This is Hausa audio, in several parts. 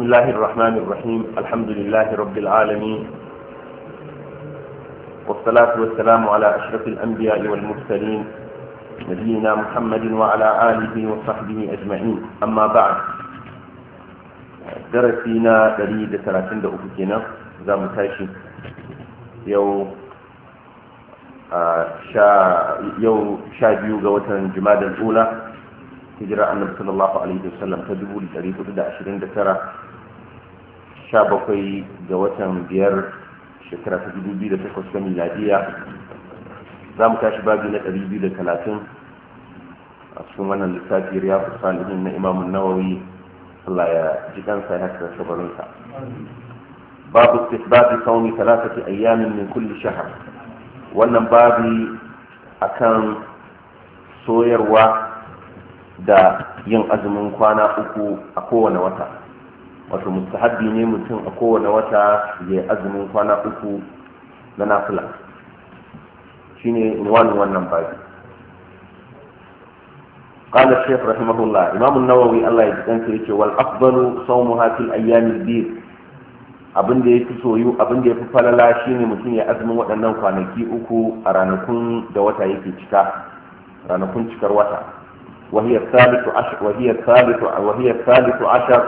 الله الرحمن الرحيم. الحمد لله رب العالمين، والصلاة والسلام على أشرف الأنبياء والمرسلين نبينا محمد وعلى آله وصحبه أجمعين. أما بعد، درسينا دليل 33 كنا زام تاشي يوم sha biyu ga watan Jumadal Ula, hijira annabi sallallahu alaihi wasallam ta 1429, 17 ga watan biyar shekara ta 2008 ta miladiya. za mu tashi babi na 230 a cikin wannan lissafi Riyadus Salihin na Imam Nawawi, Allah ya ji kansa ya haka shabarinsa. babu istihbabi sawmi 3 ayyamin min kulli shahr. wannan babi akan soyarwa da yin azumin kwana 3 a kowane wata, wato mustahabbi ne mutum a kowane wata ya azumin kwana 3 na nafila. shine inwanin wannan babi. قال الشيخ رحمه الله إمام النووي الله يجزاه يقول والأفضل صومها في الأيام البيض. abin da ya fi soyu, abin da ya fi falala shine mutum ya azumin waɗannan kwanaki 3 a ranakun da wata yake cika, ranakun cikar wata. وهي الثالث عشر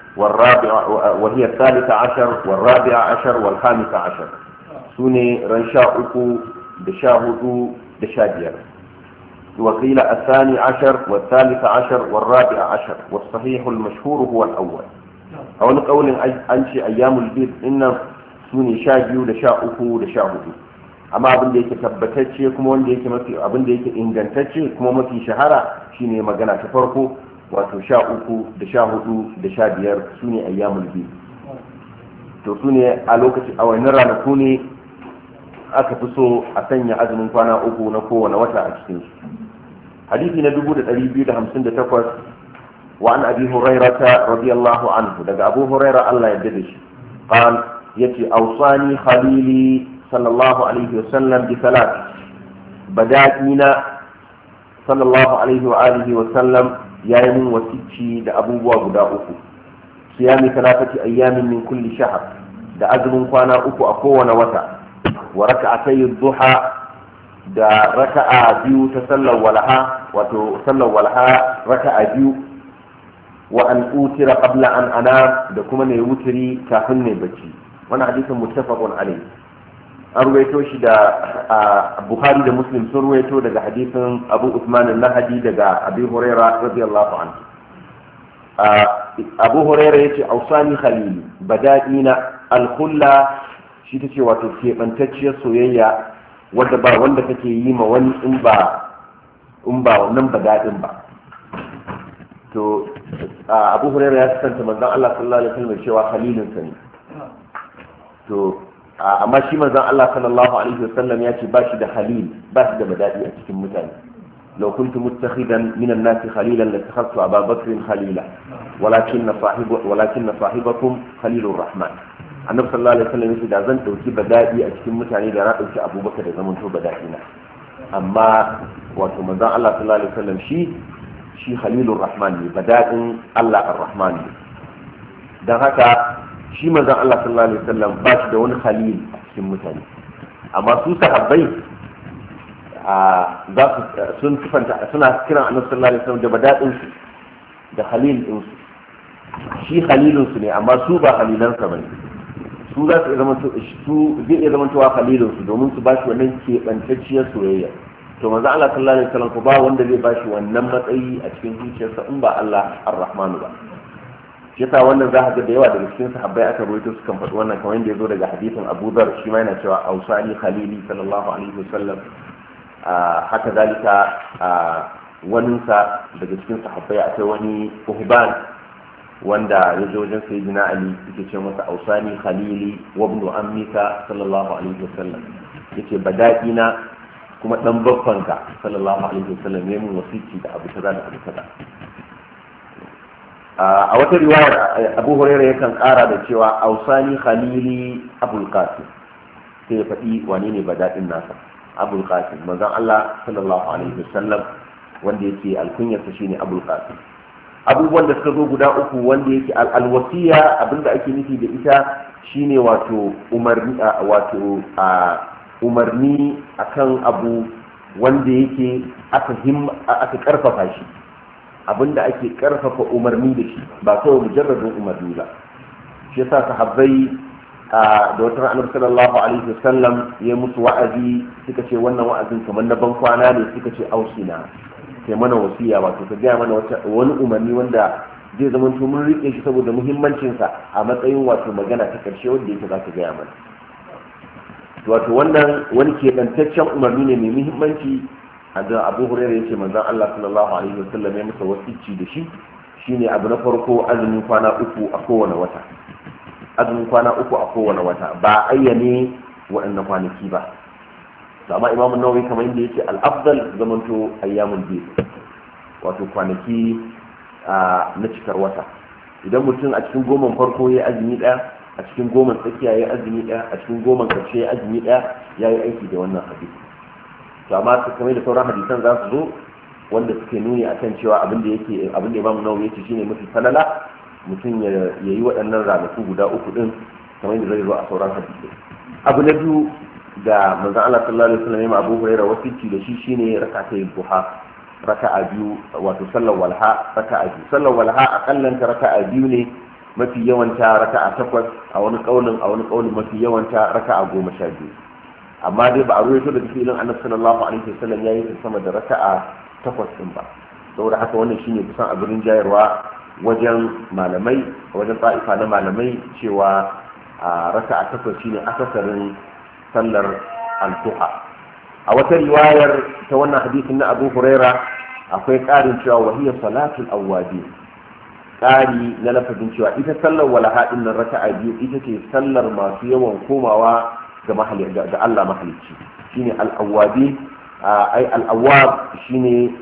والرابع عشر والخامس عشر. سوني رنشا 3 دشا 4 دشا 5. وقيل الثاني عشر والثالث عشر والرابع عشر، والصحيح المشهور هو الأول. a wani kaulin an ce ayyamul bid dinnan su ne 12 da 13 da 14, amma abin da yake tabbatacce kuma wanda yake mafi abin da yake ingantacce kuma mafi shahara shine magana ta farko, wato 13 da 14 da 15 su ne ayyamul bid. to su ne a lokaci a wannan ranaku ne aka fi so a sanya azumin kwana 3 na kowane wata a cikin su. hadisi na 2258 وعن أبي هريرة رضي الله عنه دقى أبو هريرة الله يددش قال يتي أوصاني خليلي صلى الله عليه وسلم بثلاث. بدأتنا صلى الله عليه وآله وسلم يوم وسيتشي دا أبو وابداؤه صيام 3 أيام من كل شهر، دا أزم قانا أكو أقوى وتا، وركعتي الضحى دا ركع بيو تسلوا ولها وتسلوا ولها ركع بيو، wa an utira qabla an anam, da kuma ne wutiri kafin ne bacci. wannan hadisin muttafaqun alayhi. an ruwaito shi da Bukhari da Muslim sun ruwaito daga hadisin Abu Uthman al-Nahdi daga Abi Hurairah radiyallahu anhu. Abu Hurairah yace ausani khalili, bada'ina al-khulla shi tace wato kebantacciyar soyayya wanda ba wanda kake yi ma wani in ba wannan bada'in ba. to Abu Hurairah ya kasance manzon Allah sallallahu alaihi wasallam cewa khalilinsa ne. to amma shi manzon Allah sallallahu alaihi wasallam ya ce ba shi da khalil, ba shi da madadi a cikin mutane. law kuntu muttakhidan min an-nasi khalilan latakhadtu Aba Bakr khalila walakin sahibakum khalilur rahman. annabi sallallahu alaihi wasallam ya ce da zan dauki badadi a cikin mutane da na dauki Abu Bakr da zaman to badadi na. amma wato manzon Allah sallallahu alaihi wasallam shi khalilur rahman ne, bada'in Allah ar-rahman ne. don haka shi manzon Allah sallallahu alaihi wasallam ba shi da wani khalil a cikin mutane. amma su sahabbai sun sifanta, suna kiran annabi sallallahu alaihi wasallam da bada'in su da khalil din su. shi khalilun su ne, amma su ba khalilan sa bane. su za su zama zai iya zama cewa khalilun su domin su ba shi wannan keɓantacciyar soyayya. to manzo Allah sallallahu alaihi wasallam ko ba wanda zai bashi wannan matsayi a cikin zuciyarsa in ba Allah ar-Rahmanu ba. shi yasa wannan za ka ga da yawa daga cikin sahabbai aka rawaito su kan faɗi wannan, kamar yadda yazo daga hadisin Abu Dharr, shi ma yana cewa ausani khalili sallallahu alaihi wasallam. haka zalika waninsa daga cikin sahabbai akwai wani Uhban wanda ya zo wajen sayyidina Ali yake ce masa ausani khalili wa ibn ammika sallallahu alaihi wasallam, yace bada'ina kuma dan babbanka sallallahu alaihi wasallam ya mun wasiki da abu kaza da abu kaza. a wata riwayar Abu Hurairah yakan kara da cewa ausani khalili Abul Qasim, sai ya faɗi wane ne bada'in nasa. Abul Qasim manzon Allah sallallahu alaihi wasallam, wanda yake alkunyarsa shine Abul Qasim. abubuwan da suka zo guda uku wanda yake alwasiya abinda ake nufi da ita shine wato umarni akan abu wanda yake aka karfafa shi, abinda ake karfafa umarni da shi ba kawai mujarradin umarni ba. shi yasa sahabbai da wata ranar sallallahu alaihi wasallam ya musu wa'azi suka ce wannan wa'azin kamar na ban kwana ne, suka ce ausina kai mana wasiya, wato ka gaya mana wani umarni wanda zai zama to mun rike shi saboda muhimmancinsa a matsayin wato magana ta karshe wanda yake za ka gaya mana. wato wannan wani keɓantaccen umarni ne mai muhimmanci da Abu Hurairah yace manzon Allah sallallahu alaihi wasallam ya masa wasici da shi, shine abu na farko azumin kwana uku a kowane wata. azumin kwana uku a kowane wata ba ayyane waɗannan kwanaki ba. amma Imam Nawawi kamar yadda yake al-afdal zamanto ayyamul bid, wato kwanaki na cikar wata. idan mutum a cikin goman farko ya azumi ɗaya, a cikin goman tsakiya ya azumi ɗaya, a cikin goman karshe ya azumi ɗaya, ya yi aiki da wannan hadisi. to amma kamar da sauran hadisan za su zo wanda suke nuni akan cewa abin da Imam Nawawi yake shine mafi falala mutum ya yi waɗannan ranaku guda uku din kamar yadda zai zo a sauran hadisi. abu na biyu da manzon Allah sallallahu alaihi wasallam ya Abu Hurairah wasiki da shi shine rak'atay duha, raka'a biyu, wato sallar walha raka'a biyu. sallar walha akallanta raka'a biyu ne, mafi yawanta raka'a 8, a wani kaulin mafi yawanta raka'a 12. amma dai ba a ruwaito da filin Annabi sallallahu alaihi wasallam yayi sama da raka'a 8 din ba. saboda haka wannan shine kusan abin jayarwa wajen malamai, wajen ta'ifa na malamai cewa raka'a 8 shine akasarin sallar al-duha. a wata riwayar ta wannan hadisin na Abu Huraira akwai ƙarin cewa wahiyar salatul awwabi, ƙari na lafazin cewa ita sallar walaha din nan raka'a biyu ita ce sallar masu yawan komawa ga Allah mahalicci, shine al-awwabi. ai al-awwab shine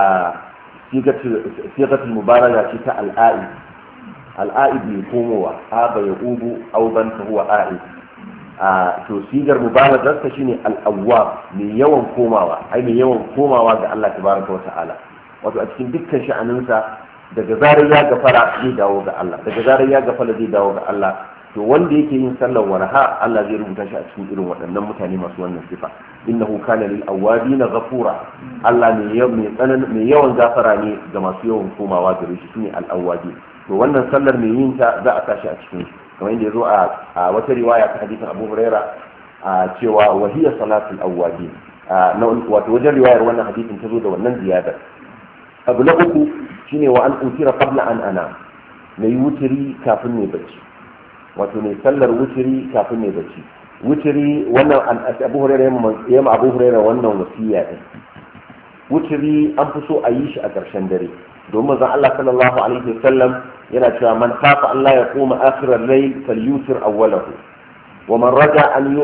sigatul mubaraka ce ta al-a'id ne komowa, aba yaqubu auban fa huwa a'id. to sigar mubalagarsa shine al-awwab, mai yawan komawa, mai yawan komawa ga Allah tabaraka wa ta'ala. wato a cikin dukkan sha'aninsa daga zarar ya gafara zai dawo ga Allah, daga zarar ya gafara zai dawo ga Allah. to wanda yake yin sallar walaha Allah zai rubuta shi a cikin irin waɗannan mutane masu wannan sifa. innahu kana lil awwabina ghafura, Allah mai yawan gafara ne ga masu yawan komawa gare shi, shine al-awwabi. to wannan sallar mai yin ta za a tashi a cikin kamar yadda ya zo a wata riwaya ta hadisin Abu Huraira cewa wahiya salatul awwabin, wato wajen riwayar wannan hadisin ta zo da wannan ziyadar. abu na uku shine wa an utira qabla an ana, mai wutiri kafin ne bacci, wato mai sallar wutiri kafin ne bacci. wutiri wannan Abu Huraira yamma Abu Huraira wannan wasiya din. wutiri an fi so a yi shi a ƙarshen dare, domin manzon Allah sallallahu alaihi wasallam yana cewa man khafa an la yaquma akhir al-layl falyutir awwalahu wa man raja an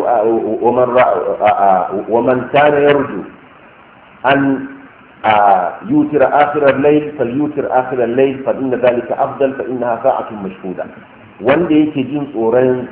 wa man kana yarju an يوتر آخر الليل فليوتر آخر الليل فإن ذلك أفضل فإنها ساعة مشهودة. wanda yake jin tsoron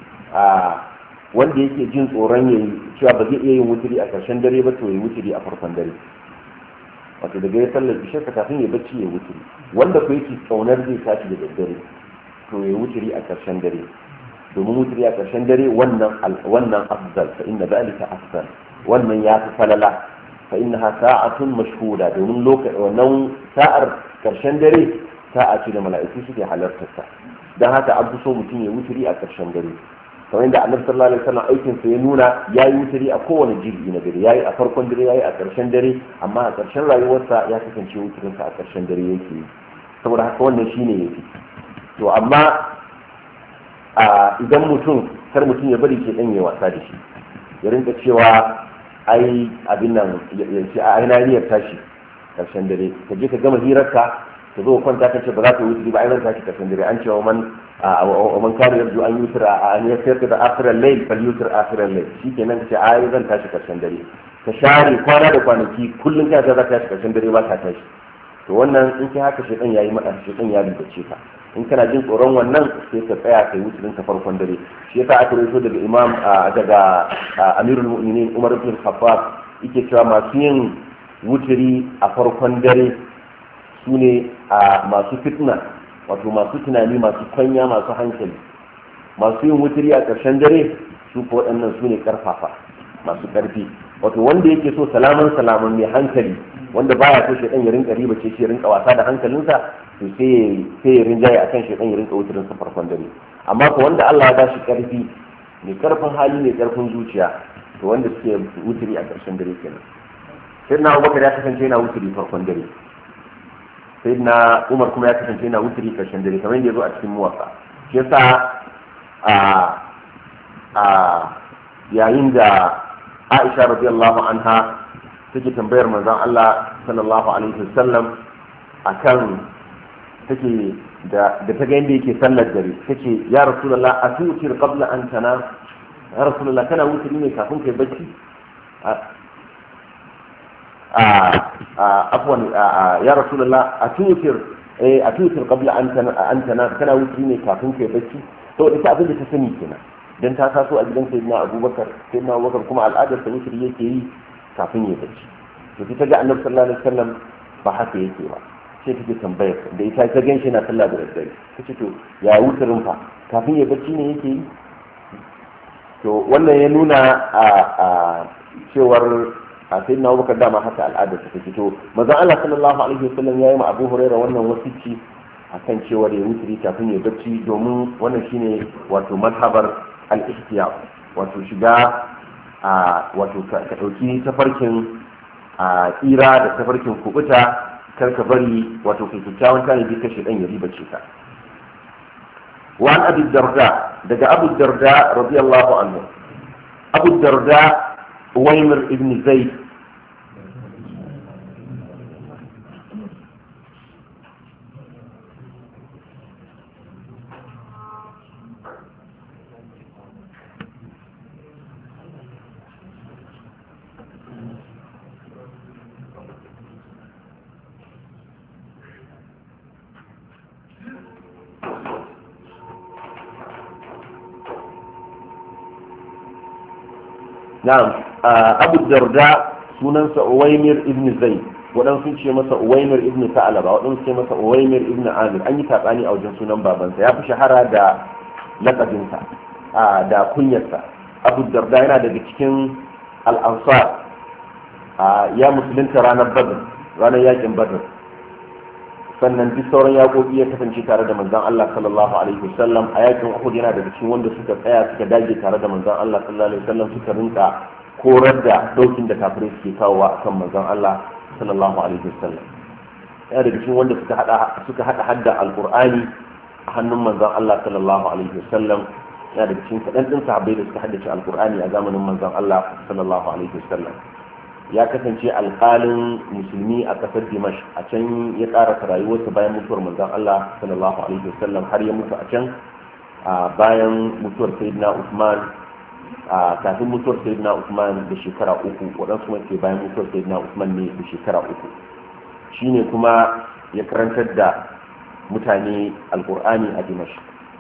yayi cewa ba zai iya yin wuturi a ƙarshen dare ba, to yayi wuturi a farkon dare, wato daga ya sallar isha kafin ya bacci ya wuturi. wanda ko yake tsaunar zai tashi da daddare, to yayi wuturi a ƙarshen dare, domin wuturi a ƙarshen dare wannan afdal, fa inna zalika afdal, wannan ya fi falala. fa innaha sa'atun mashhuda, domin wannan sa'ar karshen dare sa'a ce da mala'iku suke halartar ta. dan haka an fi so mutum ya wuturi a karshen dare, kamar yadda Annabi sallallahu alaihi wasallam aikin sa ya nuna yayi wuturi a kowane jirgi na dare, yayi a farkon dare, yayi a karshen dare, amma a karshen rayuwarsa ya kasance wuturin sa a karshen dare yake yi. saboda haka wannan shine yake. to amma idan kar mutum ya bari ke dan ya wasa da shi, ya rinka cewa ai abin nan ya ce a ina niyyar tashi karshen dare, ka je ka gama hirarka ka zo kwanta ka ce ba za ka wuce ba, ai zan tashi karshen dare. an ce wa man kana yarju an yutra an yasirka da akhiral layl falyutir akhiral layl, shikenan ka ce ai zan tashi karshen dare, ka share kwana da kwanaki kullun ka ga za ka tashi karshen dare ba ka tashi. to wannan in kai haka shedan yayi maka, shedan ya rubuce ka. in kana jin tsoron wannan sai ka tsaya kai wuturin ka farkon dare. shi yasa aka rawaito daga imam daga amirul mu'minin Umar ibn Khattab yake cewa masu yin wuturi a farkon dare su ne a masu fitna, wato masu tunani, masu kwanya, masu hankali. Masu yin wuturi a ƙarshen dare su ko waɗannan su ne ƙarfafa, masu ƙarfi. Wato wanda yake so salaman mai hankali, wanda baya so shaidan ya rinka riba ce shi ya rinka wasa da hankalinsa, to sai ya rinjaye akan shaidan ya rinka wuturin sa farkon dare. Amma ko wanda Allah ya ba shi ƙarfi, mai ƙarfin hali, mai ƙarfin zuciya, to wanda suke wuturi a ƙarshen dare kenan. Sayyidina Abubakar ya kasance yana wuturi farkon dare, Sayyidina Umar kuma ya kasance yana wuturi ƙarshen dare, kamar yadda ya zo a cikin Muwatta. Shi yasa yayin da Aisha radiyallahu anha take tambayar manzon Allah sallallahu alaihi wasallam akan take da ta ga yadda yake sallar dare, take ya Rasulullah atutir qabla an tanam, ya Rasulullah kana wuturi ne kafin kai bacci? Afwan, ya Rasulullah atutir qabla an tanam, kana wuturi ne kafin kai bacci? To ita abin da ta sani kenan, dan ta taso a gidan Sayyidina Abubakar kuma al'adar ta wuturi yake yi kafin ya bacci. To ta ga Annabi sallallahu alaihi wasallam ba haka yake ba, sai take tambayar da ita ta ganshi na sallah da daddare, tace to ya wuturin fa kafin ya bacci ne yake yi? To wannan ya nuna a cewar Sayyidina Abubakar dama haka al'adar ta take. To manzon Allah sallallahu alaihi wasallam yayi ma Abu Hurairah wannan wasici akan cewar ya wuturi kafin ya bacci, domin wannan shine wato mazhabar al-ihtiyar, wato shiga wato ka dauki tafarkin tsira da tafarkin kubuta, kar ka bari wato kai kyakkyawan tanadi kashe dan ya ribace ka. wa an abi darda, daga abu darda radiyallahu anhu. Abu darda Uwaymir ibn Zaid na'am, Abu Darda sunansa Uwaymir ibn Zaid, waɗansu ce masa Uwaymir ibn Sa'laba, waɗansu ce masa Uwaymir ibn Amir. An yi saɓani a wajen sunan babansa, ya fi shahara da laƙabinsa da kunyarsa. Abu Darda yana daga cikin al-Ansar, ya musulunta ranar Badr, ranar yakin Badr. Sannan duk sauran yaƙoƙi ya kasance tare da manzon Allah sallallahu alaihi wasallam. A yakin Uhud yana daga cikin wanda suka tsaya suka dage tare da manzon Allah sallallahu alaihi wasallam, suka rinka korar da daukin da kafirai suke kawowa akan manzon Allah sallallahu alaihi wasallam. Yana daga cikin wanda suka hada hadda alqur'ani a hannun manzon Allah sallallahu alaihi wasallam. Yana daga cikin kadan din sahabbai da suka haddace alqur'ani a zamanin manzon Allah sallallahu alaihi wasallam. Ya kasance alƙalin musulmi a ƙasar Dimash, a can ya ƙara rayuwarsa bayan mutuwar manzon Allah sallallahu alaihi wasallam, har ya mutu a can bayan mutuwar Sayyidina Uthman, kafin mutuwar Sayyidina Uthman da shekara 3, waɗansu kuma ke bayan mutuwar Sayyidina Uthman ne da shekara 3. Shine kuma ya karantar da mutane alƙur'ani a Dimash.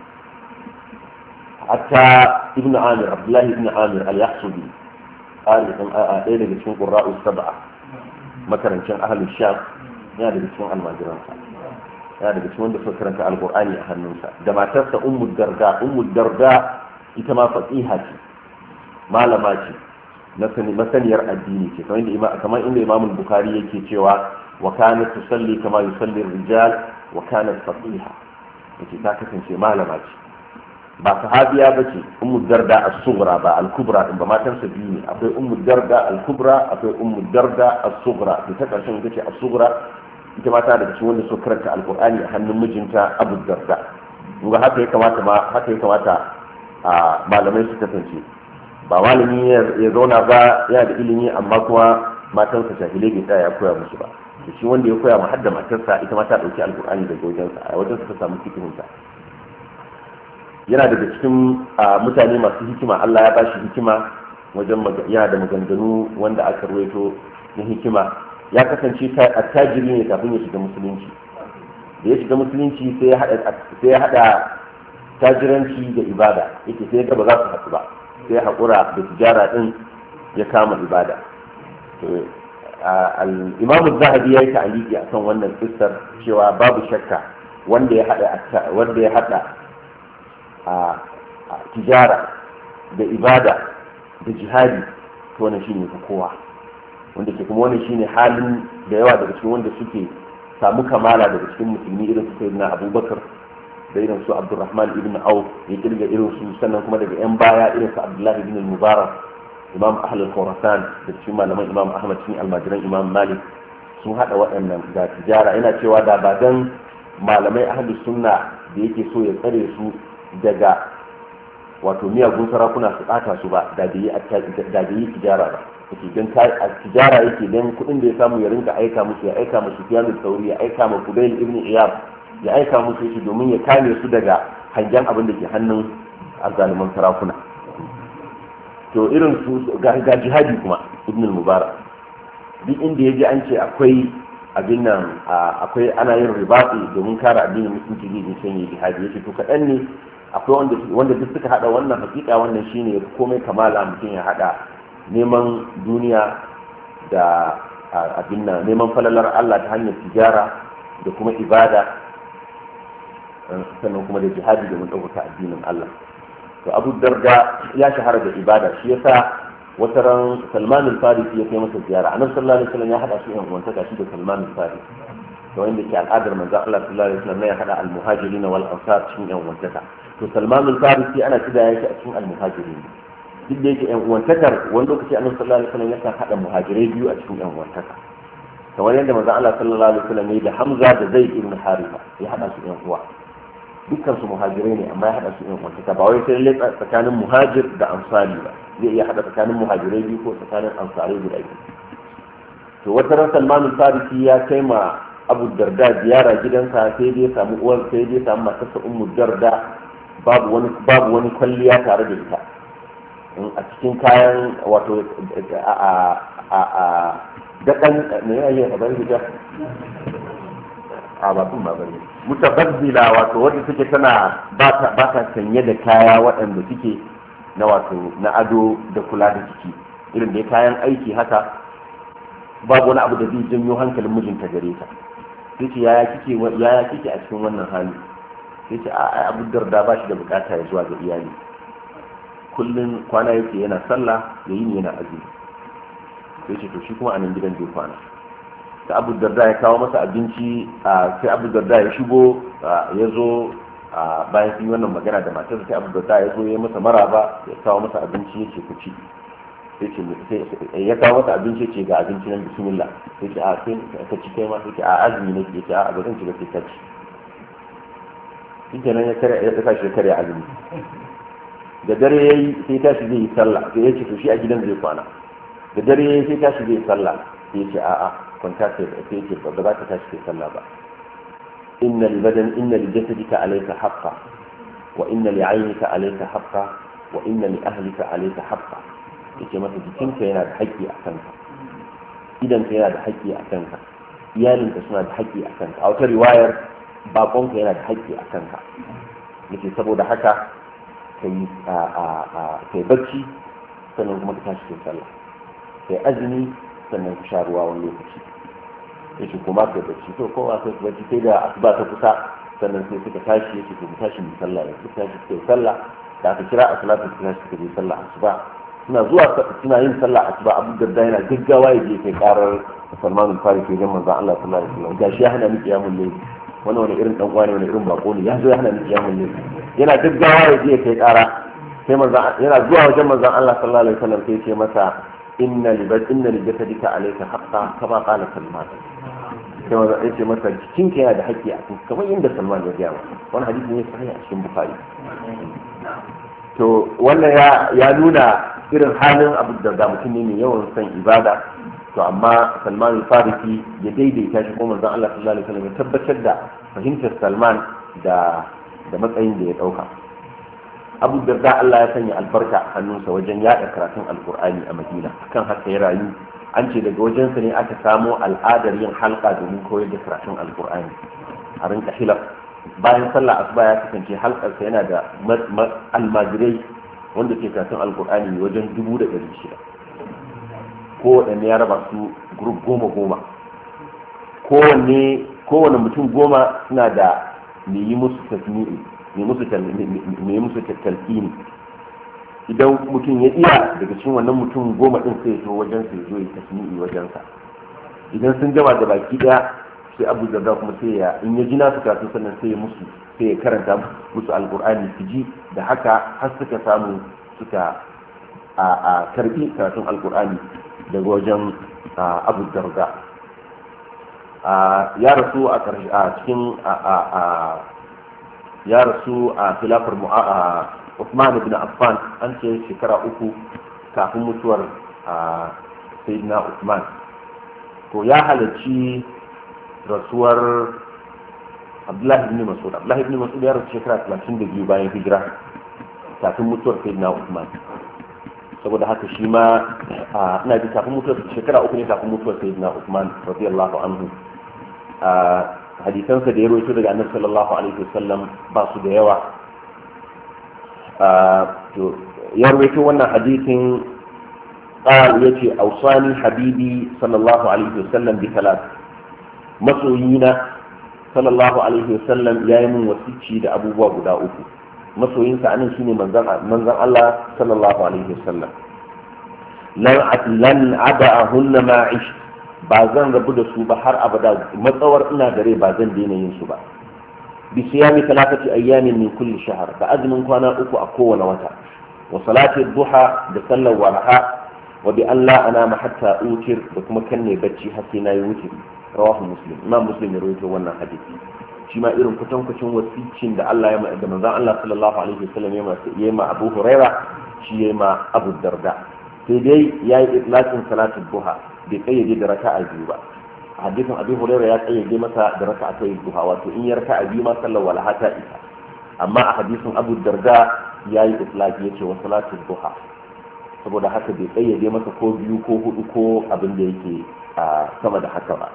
Hatta Ibn Amir, Abdullahi Ibn Amir al-Yahsubi, ɗaya daga cikin ƙura'u saba'a, makarancin ahalin sham, yana daga cikin almajiransa, yana daga cikin wanda suka karanta alƙur'ani a hannunsa. Da matarsa ummu darda ita ma fasiha ce, malama ce, masaniyar addini ce, kamar inda imam bukhari yake cewa wa kanat tusalli kama yusalli rijal wa kanat fasiha, yace ta kasance malama ce, ba sahabiya ba ce. Ummu darda as-sughra, ba al-kubra din ba, matan sa biyu ne, akwai ummu darda al-kubra, akwai ummu darda as-sughra. Ta karshen ita ce as-sughra, ita ma ta daga cikin wanda suka karanta alqur'ani a hannun mijinta Abu Darda. Kuma haka ya kamata a malamai su kasance, ba malami ya zauna ba yana da ilimi amma kuma matansa jahilai bai tsaya ya koya musu ba. Shi wanda ya koya ma hadda matarsa, ita ma ta dauki alqur'ani daga wajensa, a wajensa ta samu fikihinsa. Yana daga cikin mutane masu hikima, Allah ya bashi hikima wajen yana da maganganu wanda aka ruwaito na hikima. Ya kasance attajiri ne kafin ya shiga musulunci. Da ya shiga musulunci sai ya hada tajiranci da ibada, yake sai ga ba za su haɗu ba, sai ya haƙura da tijara din ya kama ibada. al-Imam az-Zahabi yayi ta'liqi akan wannan kissar cewa babu shakka wanda ya hada a tijara da ibada da jihadi to wannan shine kowa wanda ke kuma wannan shine halin da yawa daga cikin wanda suke samu kamala daga cikin musulmi irin su Sayyidina Abubakar da irin su Abdurrahman ibn Auf ya kirga irin su sannan kuma daga yan baya irin su Abdullah ibn al-Mubarak Imam Ahlul Khurasan da cikin malaman Imam Ahmad cikin almajiran Imam Malik sun hada waɗannan ga tijara yana cewa da ba dan malamai ahlus sunna da yake so ya tsare su daga wato miyagun sarakuna su ɓata su ba da bai yi tijara ba yake don tijara yake don kuɗin da ya samu ya rinka aika musu ya aika musu Sufyan Sauri ya aika ma Fudail ibn Iyad ya aika musu yake domin ya kame su daga hangen abin da ke hannun azzaluman sarakuna to irin su ga jihadi kuma Ibn al-Mubarak duk inda ya ji an ce akwai abin nan akwai ana yin ribati domin kare addinin musulunci zai je sanya jihadi yace to kaɗan ne akwai wanda duk suka hada wannan hakika wannan shine komai kamala mutum ya hada neman duniya da abin nan neman falalar Allah ta hanyar tijara da kuma ibada sannan kuma da jihadi domin ɗaukaka addinin Allah to Abu Darda ya shahara da ibada shi yasa wata ran Salman al-Farisi ya kai masa ziyara Annabi sallallahu alaihi wasallam ya hada su yan uwantaka shi da Salman al-Farisi to wanda ke al'adar manzo Allah sallallahu alaihi wasallam ya hada al-muhajirin wal ansar cikin yan uwantaka to Salman al-Farisi ana kidaya shi a cikin al-muhajirin duk da yake yan uwantakar wani lokaci Annabi sallallahu alaihi wasallam ya hada muhajirai biyu a cikin yan uwantaka kamar yadda manzo Allah sallallahu alaihi wasallam ya da Hamza da Zaid ibn Haritha ya hada su yan uwa dukkan su muhajirai ne amma ya hada su yan uwantaka ba wai sai lalle tsakanin muhajir da ansari ba zai iya hada tsakanin muhajirai biyu ko tsakanin ansari guda biyu to wata ran Salman al-Farisi ya kai ma Abu Darda ziyara gidansa sai dai samu matarsa Ummu Darda babu wani kwalliya tare da ita a cikin kayan wato a dakan ne yayin habar hijja a ba kun ba bane mutabazzila wato wanda take tana ba ta sanye da kaya waɗanda suke na wato na ado da kula da jiki irin da kayan aiki haka babu wani abu da zai janyo hankalin mijinta gare ta sai ce yaya kike a cikin wannan hali sai ce a Abu Darda ba shi da bukata ya zuwa ga iyali kullun kwana yake yana sallah yayin yana azumi sai ce to shi kuma a nan gidan zai kwana sai Abu Darda ya kawo masa abinci sai Abu Darda ya shigo ya zo bayan sun yi wannan magana da matarsa sai Abu Darda ya zo ya masa maraba ya kawo masa abinci ya ce ku ci ya kawo masa abinci ce ga abinci nan bismillah sai ce a sai ka ci kai ma sai ce a azumi ne ke ce a ba zan ci ba sai ka ci shi kenan ya tashi ya karya azumi da dare yayi sai tashi zai yi sallah sai ya ce to shi a gidan zai kwana da dare yayi sai tashi zai yi sallah sai ya ce a'a kwanta sai ya ce ba za ka tashi kai sallah ba inna li jasadika alayka haqqan wa inna li 'aynika alayka haqqan wa inna li ahlika alayka haqqan yake masa jikinka yana da haƙƙi a kanka idanka yana da haƙƙi a kanka iyalinka suna da haƙƙi a kanka a wata riwayar baƙonka yana da haƙƙi a kanka yake saboda haka kai bacci sannan kuma ka tashi kai sallah kai azumi sannan ka sha ruwa wani lokaci yake kuma kai bacci to kowa kai bacci sai da asuba ta kusa sannan sai suka tashi yake ku tashi mu sallah ya suka tashi kai sallah da aka kira a salatu suka tashi suka je sallah asuba suna yin sallah asuba Abu Darda yana gaggawa ya je kai karar Salman al-Farisi wajen manzon Allah sallallahu alaihi wasallam gashi ya hana ni qiyamul layl wani irin dan uwa ne wani irin bako ne ya zo ya hana ni qiyamul layl yana gaggawa ya je kai kara sai yana zuwa wajen manzon Allah sallallahu alaihi wasallam sai ya ce masa inna li jasadika alayka haqqan kama qala Salman sai manzon ya ce masa jikinka yana da haƙƙi a kanka kamar yadda Salman ya gaya masa wani hadisi ne sahih a cikin Bukhari to wannan ya nuna irin halin Abu Darda mutum ne mai yawan son ibada to amma Salman al-Farisi ya daidaita shi kuma manzon Allah sallallahu alaihi wasallam ya tabbatar da fahimtar Salman da matsayin da ya dauka Abu Darda Allah ya sanya albarka a hannunsa wajen yada karatun Alkur'ani a Madina kan haka ya rayu an ce daga wajensa ne aka samo al'adar yin halka domin koyar da karatun Alkur'ani a rinka hilaf bayan sallah asuba ya kasance halkarsa yana da almajirai wanda ke karatun Alkur'ani wajen 600 kowanne ya raba su group 10 kowane mutum 10 suna da mai yi musu tasmi'i mai musu talqini. idan mutum ya iya daga cikin wannan mutum 10 din sai ya zo wajen sai zo ya tasmi'i wajensa. idan sun gama da baki daya sai Abu Darda kuma sai ya in ya jina su kafin sannan sai ya karanta musu alqur'ani su ji, da haka har suka samu suka a karbi karatun alqur'ani daga wajen Abu Darda. ya rasu a cikin ya rasu a khilafar Uthman ibn Affan, an ce shekara 3 kafin mutuwar Sayyidina Uthman. To ya halarci rasuwar Abdullahi ibn Mas'ud. Abdullahi ibn Mas'ud ya rasu shekara 32 bayan hijira kafin mutuwar Sayyidina Uthman. Saboda haka shi ma ina ji kafin mutuwar shekara 3 ne kafin mutuwar Sayyidina Uthman radiyallahu anhu. Hadisansa da ya rawaito daga Annabi sallallahu alaihi wasallam ba su da yawa. Ya rawaito wannan hadisin قال يتي أوصاني حبيبي صلى الله عليه وسلم بثلاث مسوينا صلى الله عليه وسلم يا من وسيتشي دا أبو باب دا أبو مسوين سعني شيني منزل الله صلى الله عليه وسلم لن أدعهن ما عشت بازن ربو دا سوبا حر أبدا متصور إنا دري بازن دين ينسوبا بصيام 3 أيام من كل شهر فأزمن كوانا أكو أكو ونوتا وصلاة الضحى بسلة ورحاء وبأن لا أنام حتى أوتر وكما كان يبتشي حتى لا يوتر. رواه مسلم. إمام مسلم يروي wannan hadisi. shi ma irin kutankucin wasicin da Allah ya ma da manzon Allah sallallahu alaihi wasallam ya ma Abu Huraira shi ya ma Abu Darda. sai dai yayi itlaqin salatul duha bai kayyade da raka'a biyu ba. hadisin Abu Huraira ya kayyade masa da raka'a duha, wato in ya raka'a biyu ma sallar walaha ta isa. amma a hadisin Abu Darda yayi itlaqi yace wa salatul duha, saboda haka bai kayyade masa ko 2 ko 4 ko abin da yake sama da haka ba.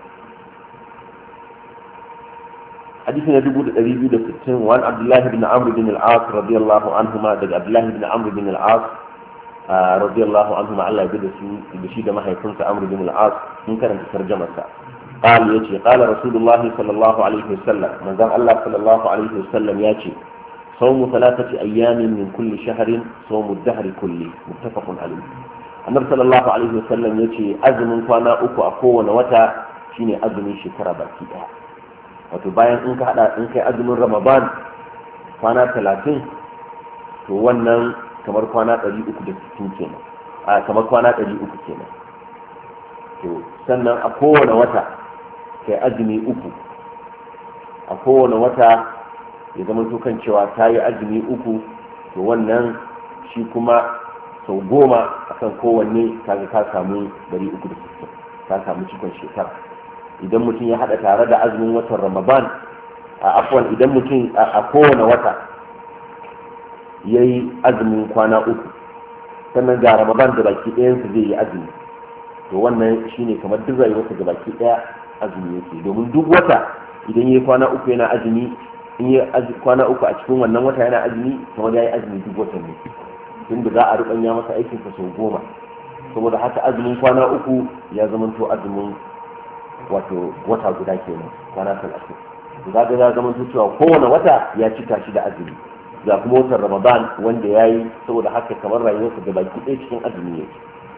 hadisi na 2260 wa Abdullah ibn Amr ibn al-As radiyallahu anhuma, daga Abdullah ibn Amr ibn al-As radiyallahu anhuma, Allah ya bada su da shi da mahaifinsa Amr ibn al-As, mun karanta tarjumarsa. قال يجي قال رسول الله صلى الله عليه وسلم من ذا الله صلى الله عليه وسلم يجي صوم 3 أيام من كل شهر صوم الدهر كله متفق عليه. النبي صلى الله عليه وسلم يجي أزم كوانا أكو أكو ونوتا شيني أزم شكرا باكي ده. wato bayan in ka hada in kai azumin Ramadan kwana 30 to wannan kamar kwana 360 kenan, kamar kwana 300 kenan. to sannan a kowane wata kai azumi 3 a kowane wata ya zama to kan cewa ta yi azumi 3, to wannan shi kuma sau 10 akan kowanne kaga ka samu 360, ka samu cikon shekara. idan mutum ya hada tare da azumin watan Ramadan idan mutum a kowane wata ya yi azumin kwana 3 sannan ga Ramadan da baki ɗayansu zai yi azumi, to wannan shine kamar duk rayuwarsa ga baki ɗaya azumi yake. domin duk wata idan ya yi kwana 3 yana azumi, in yi kwana 3 a cikin wannan wata yana azumi, kamar ya yi azumi duk watan ne, tun da za a rubanya masa aikinsa sau 10. saboda haka azumin kwana 3 ya zama to azumin wato wata guda kenan, kwana 30. za ga ya zama to cewa kowane wata ya cika shi da azumi, ga kuma watan Ramadan wanda ya yi, saboda haka kamar rayuwarsa da baki ɗaya cikin azumi yake.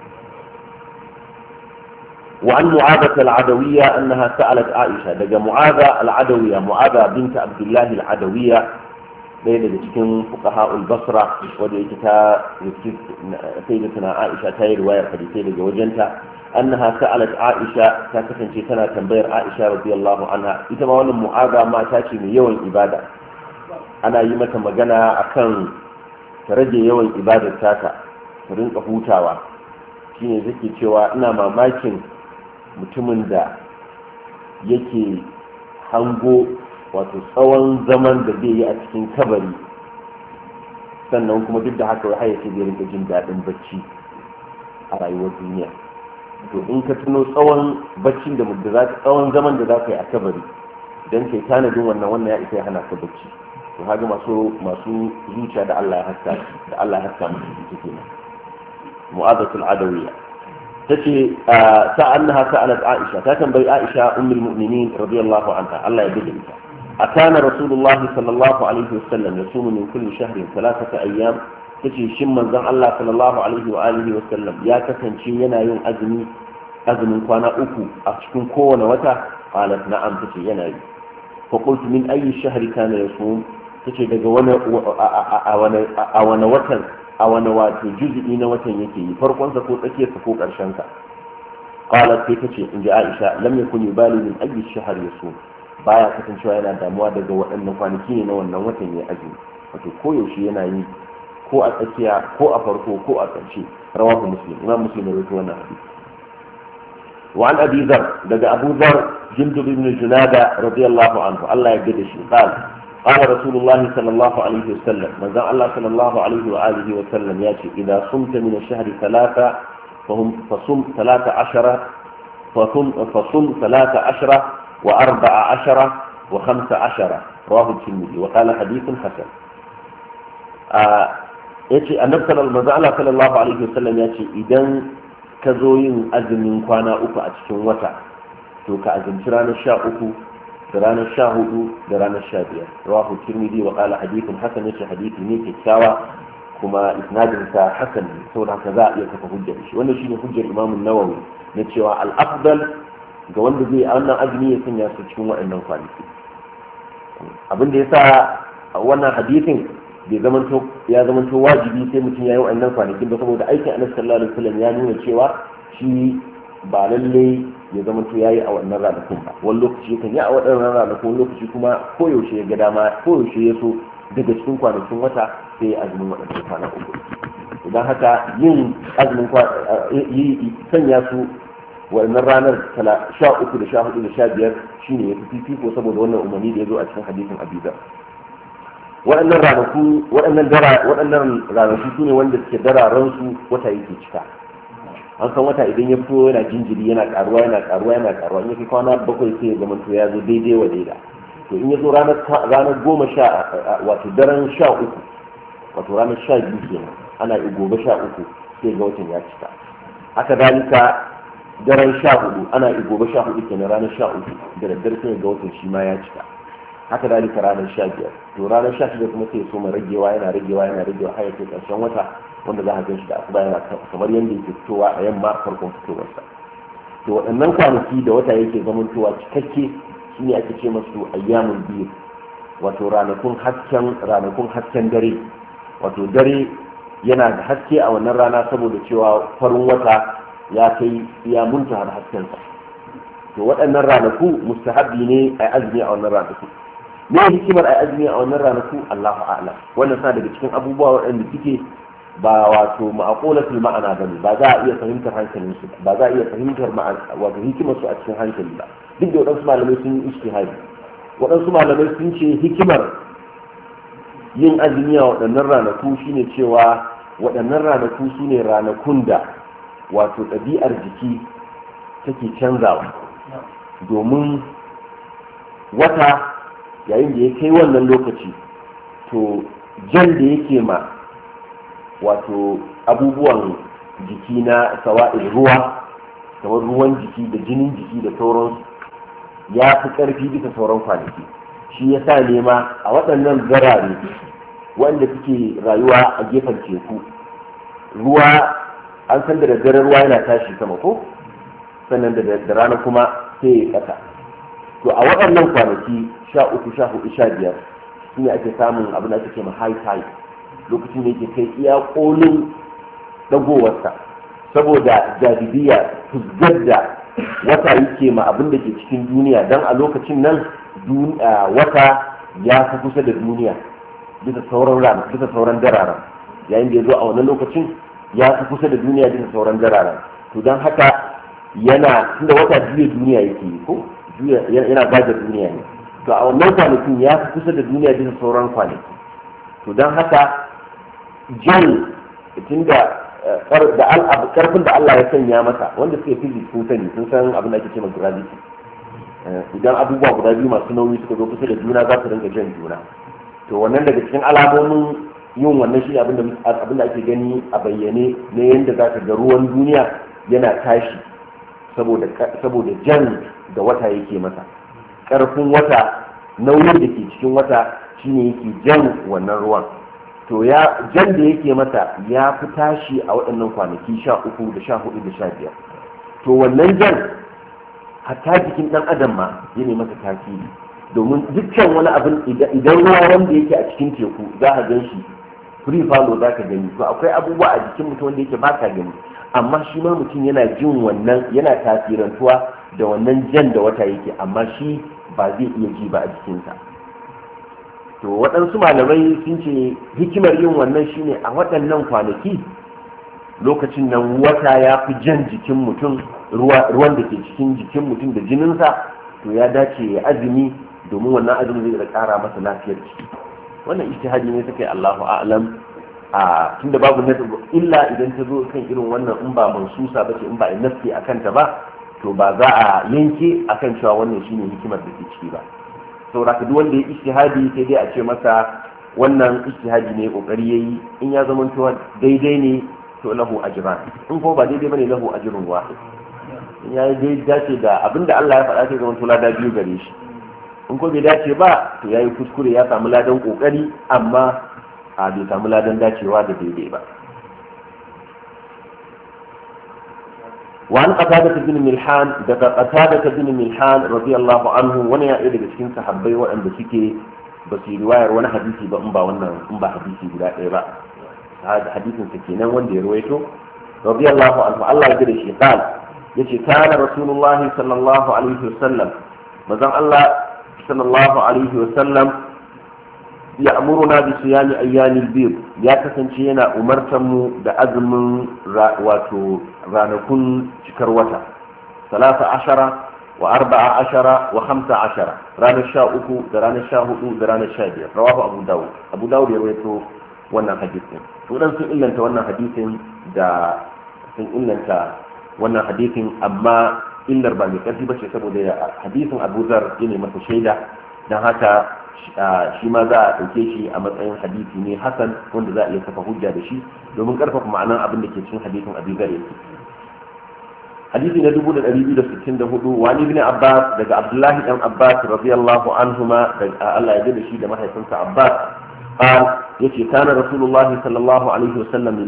وعن معاذة العدوية أنها سألت عائشة. دقى معاذة العدوية، معاذة بنت عبد الله العدوية، بين cikin فقهاء البصرة، wadda ita ta سيدتنا عائشة تاي رواية حديثي daga wajenta. أنها سألت عائشة، تكفن تنا تنبير عائشة رضي الله عنها. ita ma wannan mu'aza ma ta ce mai yawan ibada, ana yi mata magana akan ta rage yawan ibadar taka, ta rinka hutawa. shine zake cewa ina mamakin mutumin da yake hango wato tsawon zaman da zai yi a cikin kabari, sannan kuma duk da haka wai hayyace zai rinka jin daɗin bacci a rayuwar duniya. to in ka tuno tsawon baccin tsawon zaman da za ka yi a kabari, idan kai tanadin wannan ya isa ya hana ka bacci. to haka masu zuciya da Allah ya haska musu ita kenan. mu'azatul adawiyya. tace sa'annaha sa'alat Aisha ta tambayi Aisha ummul mu'minin radiyallahu anha Allah ya bada ita akana rasulullah sallallahu alaihi wasallam yasumu min kulli shahrin thalathata ayyam tace shin manzon Allah sallallahu alaihi wa alihi wasallam ya kasance yana yin azumin kwana uku a cikin kowane wata qalat na'am tace yana yi fa qultu min ayyi shahri kana yasum tace daga wani watan a wani wato juz'i na watan yake yi farkon sa ko tsakiyar sa ko karshen sa qalat sai tace in ji Aisha lam yakun yubali min ayyi shahr yasum baya kasancewa yana damuwa daga waɗannan kwanaki ne na wannan watan ya azumi wato ko yaushe yana yi ko a tsakiya ko a farko ko a ƙarshe rawahu muslim imam muslim ya rawaito wannan hadisi wa an abi dhar daga abu dhar jundub ibn junada radiyallahu anhu Allah ya gade shi قال رسول الله صلى الله عليه وسلم من ذا الله صلى الله عليه وآله وسلم ياتي إذا صمت من الشهر ثلاثة فصم 13 و14 و15 رواه الترمذي وقال حديث حسن yace annabi sallallahu alaihi wasallam yace idan ka zo yin azumin kwana uku a cikin wata to ka azumci ranar 13 da ranar 14 da ranar 15 rawahu tirmidhi wa qala hadithun hasan yace hadithi ne kyakkyawa kuma isnadin sa hasan ne saboda haka za a iya kafa hujjar shi wannan shine hujjar Imam an-Nawawi na cewa al-afdal ga wanda zai wannan azumi ya sanya su cikin waɗannan kwanaki abin da yasa wannan hadithin ya zamanto wajibi sai mutum ya yi waɗannan kwanakin ba saboda aikin Annabi sallallahu alaihi wasallam ya nuna cewa shi ba lalle ya zamanto yayi a wannan ranakun ba wani lokaci kan yi a waɗannan ranakun wani lokaci kuma koyaushe ya ga dama koyaushe ya so daga cikin kwanakin wata sai ya azumin waɗannan kwana uku idan haka yin azumin sanya su waɗannan ranar 13 da 14 da 15 shine ya fi fifiko saboda wannan umarni da ya zo a cikin hadisin Abi Dawud waɗannan ranaku su ne wanda suke dararen su wata yake cika an san wata idan ya fito yana jinjiri yana karuwa in ya fi kwana 7 sai ya zama to ya zo daidai wa daida to in ya zo ranar 10 wato daren 13 wato ranar 12 kenan ana yi gobe 13 sai ga watan ya cika haka dalika daren 14 ana yi gobe 14 kenan ranar 13 da daddare sai ga watan shi ma ya cika haka dalika ranar 15 to ranar 16 kuma sai ya soma ragewa har ya kai karshen wata wanda za a gan shi da asuba yana kamar yadda yake fitowa a yamma farkon fitowarsa to waɗannan kwanaki da wata yake zamantowa cikakke shine ake ce masu ayyamul biyu wato ranakun hasken dare wato dare yana da haske a wannan rana saboda cewa farin wata ya kai ya munta har haskensa to waɗannan ranaku mustahabbi ne a azumi a wannan ranaku me hikimar a azumi a wannan ranaku Allahu a'lam wannan sa daga cikin abubuwa waɗanda suke ba wato ma'aqulatul ma'ana bane ba za a iya fahimtar hankalin su ba za a iya fahimtar wato hikimar su a cikin hankali ba duk da waɗansu malamai sun yi ijtihadi waɗansu malamai sun ce hikimar yin azumi a waɗannan ranaku shine cewa waɗannan ranaku su ne ranakun da wato ɗabi'ar jiki take canzawa domin wata yayin da ya kai wannan lokaci to jan da yake ma wato abubuwan jiki na sawa'il ruwa kamar ruwan jiki da jinin jiki da sauransu ya fi ƙarfi bisa sauran kwanaki shi ya sa nema a waɗannan zarare wanda suke rayuwa a gefen teku ruwa an san da daddare ruwa yana tashi sama ko sannan da rana kuma sai ya ƙasa to a waɗannan kwanaki 13, 14, 15 su ne ake samun abin da ake ce ma high tide lokacin da yake kai iya kolin dagowarsa saboda jazibiya fuzgar da wata yake ma abin da ke cikin duniya don a lokacin nan wata ya fi kusa da duniya bisa sauran dararen yayin da ya zo a wannan lokacin ya fi kusa da duniya bisa sauran dararen to don haka yana tunda wata juya duniya yake yi ko yana gajar duniya ne to a wannan kwanakin ya fi kusa da duniya bisa sauran kwanaki to don haka jan tunda karfin da Allah ya sanya masa wanda suke physics sun sani sun san abin da ake cewa gravity idan abubuwa guda biyu masu nauyi suka zo kusa da juna za su rinka jan juna to wannan daga cikin alamomin yin wannan shi abin da ake gani a bayyane ne yadda za ka ga ruwan duniya yana tashi saboda jan da wata yake masa, ƙarfin wata, nauyin da ke cikin wata shine yake jan wannan ruwan. To ya jan da yake masa ya fi tashi a waɗannan kwanaki 13 da 14 da 15. to wannan jan hatta jikin ɗan adam ma ya ne masa tasiri, domin dukkan wani abin idan ruwa wanda yake a cikin teku za a gan shi free fallo za ka gani, to akwai abubuwa a jikin mutum wanda yake ba ka gani, amma shi ma mutum yana jin wannan, yana tasirantuwa da wannan jan da wata yake, amma shi ba zai iya ji ba a jikinsa. to waɗansu malamai sun ce hikimar yin wannan shine a waɗannan kwanaki lokacin nan wata ya fi jan jikin mutum, ruwan da ke cikin jikin mutum da jininsa, to ya dace ya azumi domin wannan azumi zai ƙara masa lafiyar ciki. wannan ijtihadi ne take Allahu a'lam. A tunda babu illa idan ta zo kan irin wannan, in ba mansusa bace, in ba nafsi akan ta ba, to ba za a yanke akan cewa wannan shine hikimar da ke ciki ba. saboda duk wanda ya ijtihadi sai dai a ce masa wannan ijtihadi ne, kokari yayi, in ya zama to daidai ne to lahu ajran, in ko ba daidai bane lahu ajrun wahid. in ya dace da abinda Allah ya faɗa sai zama to lada biyu gare shi, in ko bai dace ba to yayi kuskure, ya samu ladan kokari amma a bai samu ladan dacewa da daidai ba. وعن قتادة بن ملحان دقى قتادة بن ملحان رضي الله عنه وانا يا إيدي بسكين صحابي وأن بسكي بسي رواية وانا حديثي بأمبا وانا أمبا حديثي بلا إيبا هذا حديث سكينا وانا رويته رضي الله عنه الله يقول شيء قال يشي كان رسول الله صلى الله عليه وسلم مزان الله صلى الله عليه وسلم يأمرنا بصيام أيام البيض يا كسنشينا أمرتم بأزم واتو رانكون شكروتا 13 و14 و15 رانا الشاؤكو درانا الشاهدو درانا الشابير رواه أبو داود يرويتو وانا حديثين ودن سن إلنت وانا حديثين دا سن إلنت وانا حديثين أما إلا رباني كذبة شكبو دي حديث أبو ذر يني متشيدة dan haka shi ma za a ɗauke shi a matsayin hadisi ne hasan wanda za a iya kafa hujja da shi domin karfafa ma'anan abin da ke cikin hadisin Abi Dharr. hadisi na 2264 wani ibn Abbas daga Abdullahi dan Abbas radiyallahu anhuma daga Allah ya da shi da mahaifinsa Abbas قال يتي كان رسول الله صلى الله عليه وسلم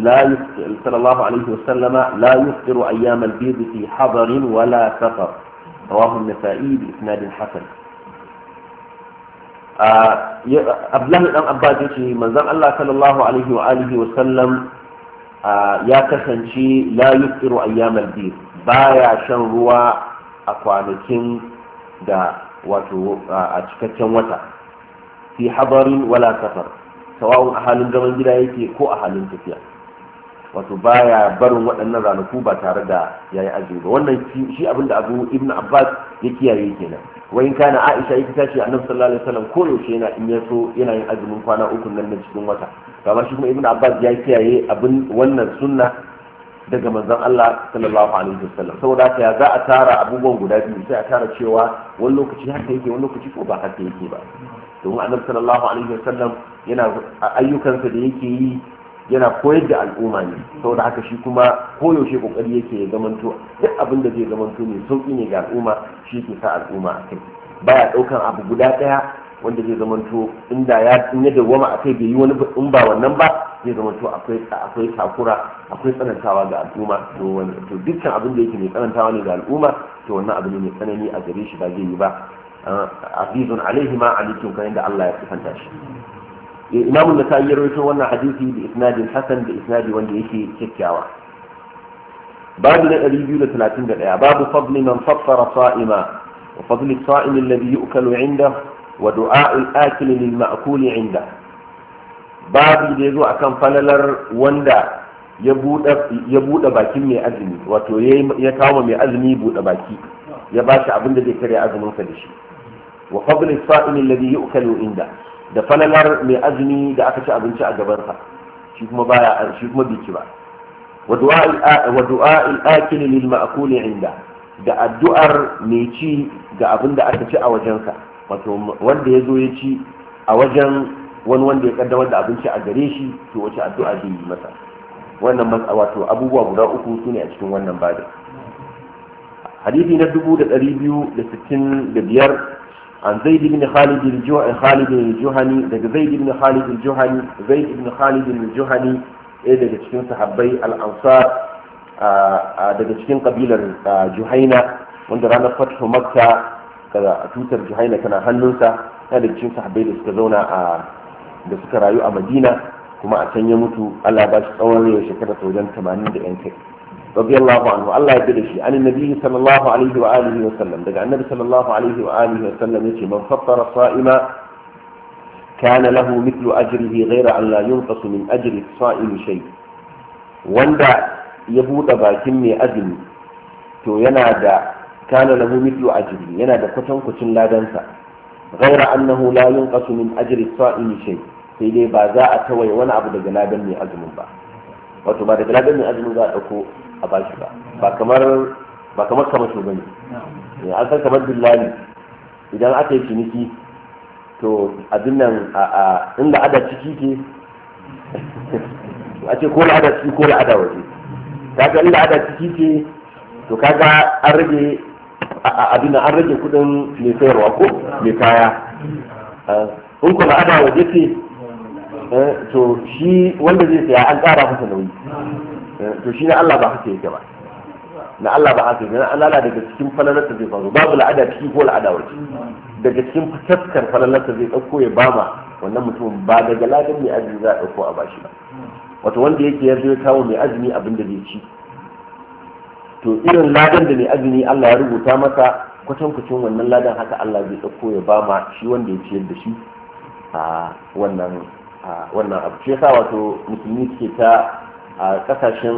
لا يفطر أيام البيض في حضر ولا سفر رواه النسائي بإسناد حسن. Abdullahi dan Abbas yace manzon Allah sallallahu alaihi wa alihi wa sallam ya kasance la yuftiru ayyamal bid, baya shan ruwa a kwanakin da wato a cikakken wata fi hadarin wala safar, sawa'un a halin zaman gida yake ko a halin tafiya, wato baya barin waɗannan ranaku ba tare da yayi azumi ba. wannan shi abinda Abu Ibn Abbas ya kiyaye kenan. wayin kana Aisha ita ta ce Annabi sallallahu alaihi wasallam ko yaushe yana in yaso yana yin azumin kwana uku nan cikin wata, kamar shi kuma Ibn Abbas ya kiyaye abin wannan sunna daga manzon Allah sallallahu alaihi wasallam. saboda haka ya za a tara abubuwan guda biyu, sai a tara cewa wani lokaci haka yake wani lokaci ko ba haka yake ba, domin Annabi sallallahu alaihi wasallam yana ayyukansa da yake yi yana koyar da al'umma ne, saboda haka shi kuma koyaushe kokari yake ya zamanto duk abin da zai zamanto ne sauki ne ga al'umma, shi ke sa al'umma a kai, baya daukan abu guda daya wanda zai zamanto inda ya dawwama a kai bai yi wani in ba wannan ba zai zamanto akwai takura, akwai tsanantawa ga al'umma. to dukkan abin da yake mai tsanantawa ne ga al'umma, to wannan abu ne mai tsanani a gare shi, ba zai yi ba. azizun alaihi ma alikum, kan da Allah ya sifanta shi. Imam an-Nasa'i ya rawaito wannan hadisi da isnadin hasan, da isnadi wanda yake kyakkyawa. babu na 231 babu fadli man fattara sa'ima wa fadli as-sa'im alladhi yu'kalu 'indahu wa du'a al-akil lil ma'kul 'indahu. babu da yazo akan falalar wanda ya bude bakin mai azumi, wato ya kawo mai azumi bude baki, ya bashi abin da zai kare azumin sa da shi. wa fadli as-sa'im alladhi yu'kalu 'indahu, da falalar mai azumi da aka ci abinci a gabansa, shi kuma bai ci ba. wa du'a al-akil lil ma'kul 'inda, da addu'ar mai ci ga abin da aka ci a wajensa, wato wanda ya zo ya ci a wajen wani wanda ya kaddamar da abinci a gare shi, to wace addu'a zai yi masa. wannan wato abubuwa guda uku sune a cikin wannan babin. hadisi na 2265 عن زيد بن خالد الجهني daga زيد بن خالد الجهني daga cikin sahabbai al-ansar daga cikin kabilar Juhaina wanda ranar fathu Makka kaza tutar Juhaina tana hannunsa daga cikin sahabbai da suka zauna da suka rayu a Madina kuma a can ya mutu Allah ya ba shi tsawon rai shekara wajen 80 da yan kai radiyallahu anhu Allah ya bada shi an annabi sallallahu alaihi wa alihi wa sallam daga annabi sallallahu alaihi wa alihi wa sallam yace man fattara sa'ima kana lahu mithlu ajrihi ghayra an la yunqas min ajri as-sa'imi shay wanda ya bude bakin mai azumi to yana da kana lahu mithlu ajri yana da kwatankwacin ladansa ghayra annahu la yunqas min ajri as-sa'imi shay sai dai ba za a tawaye wani abu daga ladan mai azumin ba wato ba daga ladan mai azumin za a dauko a bashi ba kamar kamasho bane an san kamar dillali idan aka yi ciniki to abin nan a inda ada ciki ke a ce ko ada ciki ko ada waje kaga inda ada ciki ke to kaga an rage abin nan an rage kudin mai sayarwa ko mai kaya in kuma ada waje ce to shi wanda zai saya an kara masa nauyi to shi na Allah ba haka yake ba na Allah ba haka yake na Allah daga cikin falalarsa zai faru babu la'ada ciki ko la'ada waje daga cikin fitaskar falalarsa zai dauko ya bama wannan mutum ba daga ladan mai azumi za a dauko a bashi ba wato wanda yake yarda ya kawo mai azumi abin da zai ci to irin ladan da mai azumi Allah ya rubuta masa kwatankwacin wannan ladan haka Allah zai dauko ya bama shi wanda ya ciyar da shi a wannan abu shi yasa wato musulmi suke ta a kasashe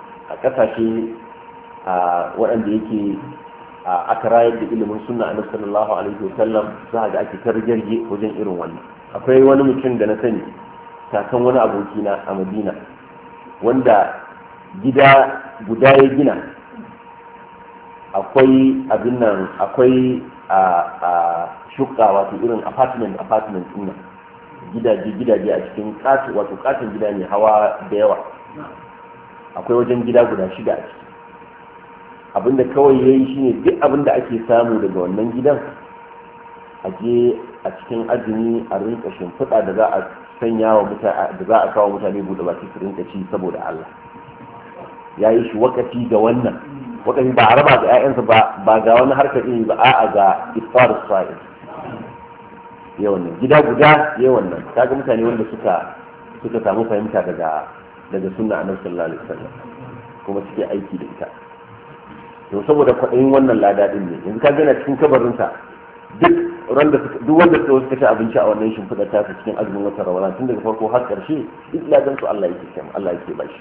waɗanda yake aka rayar da ilimin sunna annabi sallallahu alaihi wasallam za ga ake tarjarge wajen irin wannan. Akwai wani mutum da na sani kakan wani abokina a Madina wanda gida guda ya gina, akwai abin nan, akwai shukka wato irin apartment din nan, gidaje a cikin wato katin gida ne hawa da yawa, akwai wajen gida guda 6 a ciki. Abinda kawai ya yi shine duk abinda ake samu daga wannan gidan a je a cikin azumi a rinka shimfiɗa da za a sanya wa mutane, da za a kawo mutane buɗe baki su rinka ci saboda Allah. Ya yi shi wakati ga wannan, wakati ba a raba ga 'ya'yansa ba ga wani harkar iri ba, a'a ga iftarus sa'id. Yawan nan gida guda yawan nan kaga mutane wanda suka samu fahimta daga sunna annabi sallallahu alaihi wasallam kuma suke aiki da ita. To saboda kwaɗayin wannan lada din ne yanzu ka gana cikin kabarinsa duk wanda suka ci abinci a wannan shimfiɗar ta su cikin azumin watan Ramadan tun daga farko har ƙarshe duk ladan su Allah yake bashi.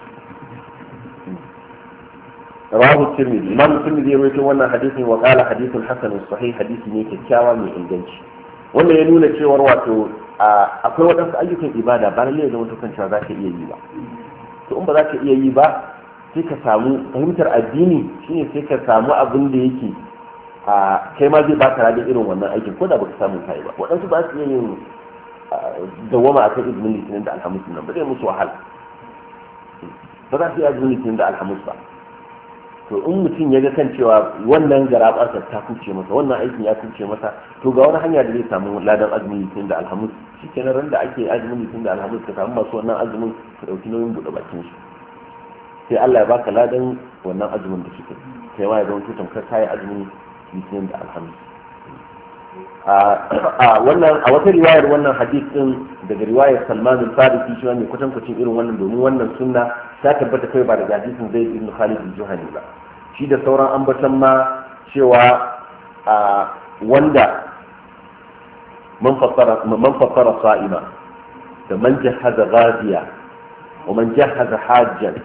Rawahu Tirmidhi, Imam Tirmidhi ya rawaito wannan hadisin wa qala hadithun hasan sahih, hadisi ne kyakkyawa mai inganci. Wannan ya nuna cewa wato akwai waɗansu ayyukan ibada ba lalle da wata kan cewa za ka iya yi ba. To in ba za ka iya yi ba sai ka samu fahimtar addini, shine sai ka samu abin da yake kai ma zai baka radin irin wannan aikin ko da baka samu kai ba. Waɗansu ba su iya yin dawama akan izinin litinin da alhamis nan ba zai musu wahala, ba za su yi azumin litinin da alhamis ba. To in mutum ya ga kan cewa wannan garaɓarsa ta kuce masa, wannan aikin ya kuce masa, to ga wani hanya da zai samu ladan azumin litinin da alhamis, shi kenan ran da ake azumin litinin da alhamis ka samu masu wannan azumin ka ɗauki nauyin buɗe bakin su, sai Allah ya baka ladan wannan azumin da suke, sai ma ya zama tutan ka kayi azumin litinin da alhamis. A wata riwayar wannan hadith din daga riwayar Salman al-Farisi shi ne kwatankwacin irin wannan, domin wannan sunna ta tabbata kai ba daga hadisin Zaid ibn Khalid al-Juhani ba, shi da sauran ambatan ma cewa wanda man fassara sa'ima da man jahaza ghaziya wa man jahaza hajjan,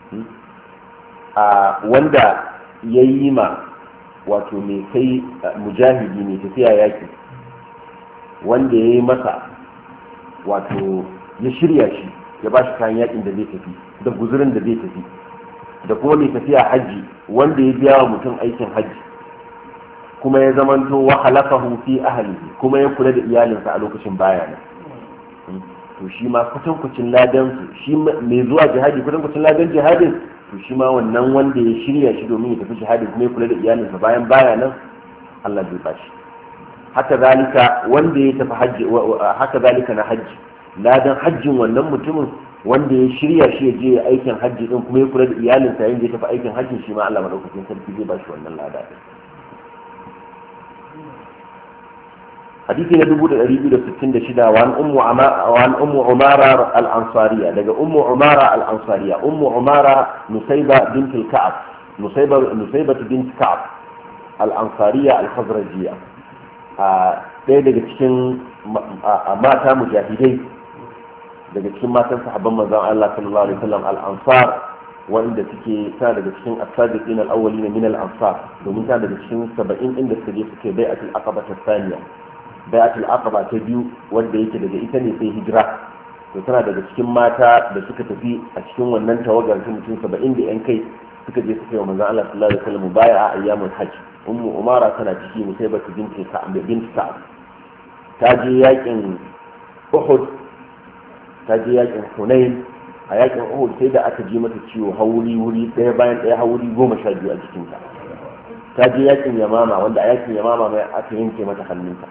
wanda yayi ma wato mai kai mujahidi ne tafiya yaki, wanda ya yi masa wato ya shirya shi ya ba shi kayan yakin da zai tafi da guzurin da zai tafi, da kuma mai tafiya hajji wanda ya biya wa mutum aikin hajji kuma ya zamanto wa halafahu fi ahlihi kuma ya kula da iyalinsa a lokacin baya ne. to shi ma kwatankwacin ladan su shi mai zuwa jihadi kwatankwacin ladan jihadin to shi ma wannan wanda ya shirya shi domin ya tafi jihadi kuma ya kula da iyalinsa bayan baya nan Allah zai bashi haka zalika wanda ya tafi hajji haka zalika na hajji ladan hajjin wannan mutumin wanda ya shirya shi ya je aikin hajji din kuma ya kula da iyalinsa yayin da ya tafi aikin hajji shi ma Allah madaukakin sarki zai bashi wannan lada din hadisi na 2266 وعن أم عمارة الأنصارية لقى أم عمارة الأنصارية أم عمارة نصيبة بنت الكعب نصيبة بنت كعب الأنصارية الخزرجية ɗaya daga cikin mata mujahidai daga cikin matan sahabban manzon Allah sallallahu alaihi wasallam al-ansar wanda suke ta daga cikin as-sabiqin al-awwalin min al-ansar domin ta daga cikin 70 inda suke je suke bai'atul aqaba thaniya bai'atul aqaba ta biyu wanda yake daga ita ne sai hijira to tana daga cikin mata da suka tafi a cikin wannan tawagar ta mutum 70 da yan kai suka je suka yi wa manzon Allah sallallahu alaihi wasallam bai'a ayyamul hajj ummu umara tana ciki musaibatu binti ka'ab ta je yakin uhud ta je yakin hunain a yakin uhud sai da aka ji mata ciwo wuri ɗaya bayan ɗaya hauri 12 a jikinta ta je yakin yamama wanda a yakin yamama mai aka yanke mata hannunta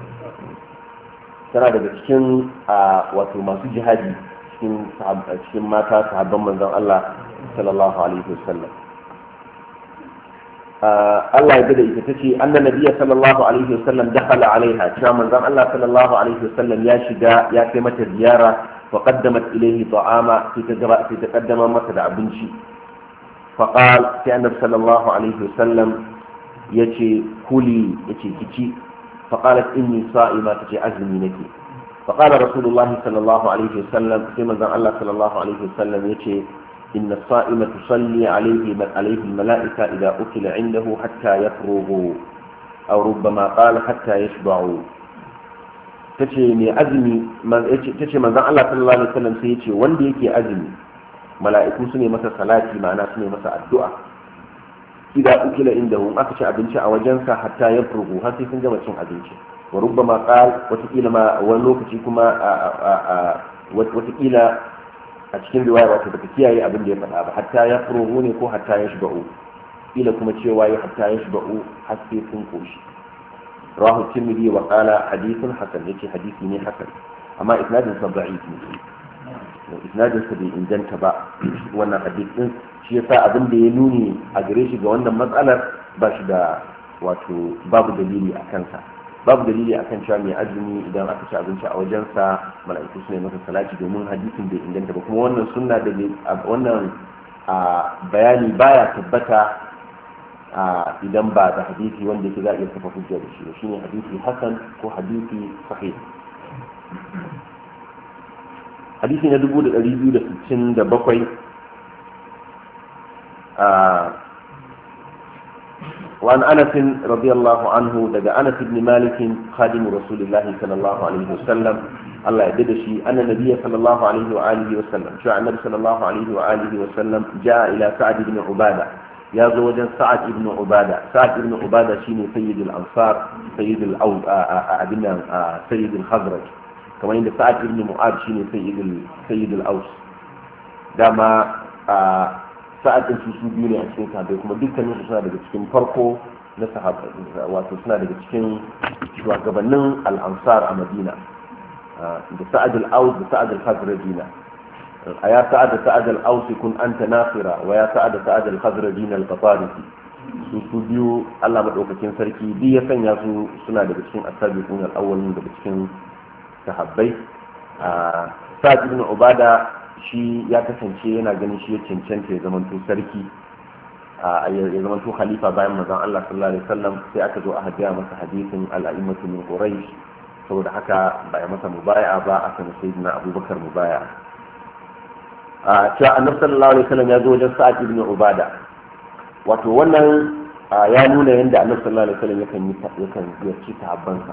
tana daga cikin wato masu jihadi cikin mata sahabban manzon Allah sallallahu alaihi wasallam Allah ya gada ita tace annan nabiyyi sallallahu alaihi wasallam dakhala alaiha cewa manzon Allah sallallahu alaihi wasallam ya shiga ya kai mata ziyara fa qaddamat ilayhi ta'ama sai ta kaddama masa da abinci fa qala sai annabi sallallahu alaihi wasallam yace kuli yace kici fa qalat inni sa'ima tace azumi nake fa qala rasulullahi sallallahu alaihi wasallam sai manzon Allah sallallahu alaihi wasallam yace إن الصائم تصلي عليه الملائكة إذا أكل عنده حتى يفرغوا أو ربما قال حتى يشبعوا tace mai azumi tace manzon Allah sallallahu alaihi wasallam sai yace wanda yake azumi mala'iku su ne masa salati ma'ana su ne masa addu'a idan ukila indahu aka ci abinci a wajensa hatta ya furgu har sai sun gama cin abinci wa rubbama qal wata kila ma wani lokaci kuma wata kila a cikin riwaya wato baka kiyaye abin da ya faɗa ba hatta ya furuhu ne ko hatta ya shiba'u ila kuma cewa ya hatta ya shiba'u har sai sun koshi rahu tirmidhi wa qala hadithun hasan yace hadisi ne hasan amma isnadin sa da'if ne isnadin sa bai inganta ba wannan hadith din shi yasa abin da ya nuni a gare shi ga wannan matsalar ba shi da wato babu dalili a kansa babu dalili akan cewa mai azumi idan aka ci abinci a wajensa mala'iku su ne masa salati domin hadisin bai inganta ba kuma wannan sunna da wannan bayani baya tabbata idan ba da hadisi wanda yake za a iya kafa hujja da shi ba shine hadisi hasan ko hadisi sahih hadisi na 2267 وعن أنس رضي الله عنه دقى أنس بن مالك خادم رسول الله صلى الله عليه وسلم الله يددشي أن النبي صلى الله عليه وآله وسلم شاء النبي صلى الله عليه وآله وسلم جاء إلى سعد بن عبادة يا زوجا سعد بن عبادة سعد بن عبادة شيني سيد الأنصار سيد سيد الخزرج كما عند سعد بن معاذ شيني سيد الأوس دama sa'ad din su biyu ne a cikin sahabbai kuma dukkanin su suna daga cikin farko na sahabbai wato suna daga cikin shugabannin al-ansar a Madina da sa'ad al-aus da sa'ad al-khazrajina ya sa'ad al-aus kun anta nasira wa ya sa'ad al-khazrajina al-qatarisi su biyu Allah madaukakin sarki bi ya sanya su suna daga cikin as-sabiqun al-awwalin daga cikin sahabbai sa'ad ibn ubada shi ya kasance yana ganin shi ya cancanta ya zamanto sarki ya zamanto khalifa bayan manzon Allah sallallahu alaihi wasallam sai aka zo aka gaya masa hadisin al-a'immatu min quraish saboda haka ba ya masa mubaya'a ba aka masa sayyidina abubakar mubaya'a cewa annabi sallallahu alaihi wasallam ya zo wajen sa'ad ibn ubada wato wannan ya nuna yadda annabi sallallahu alaihi wasallam yakan yarci sahabbansa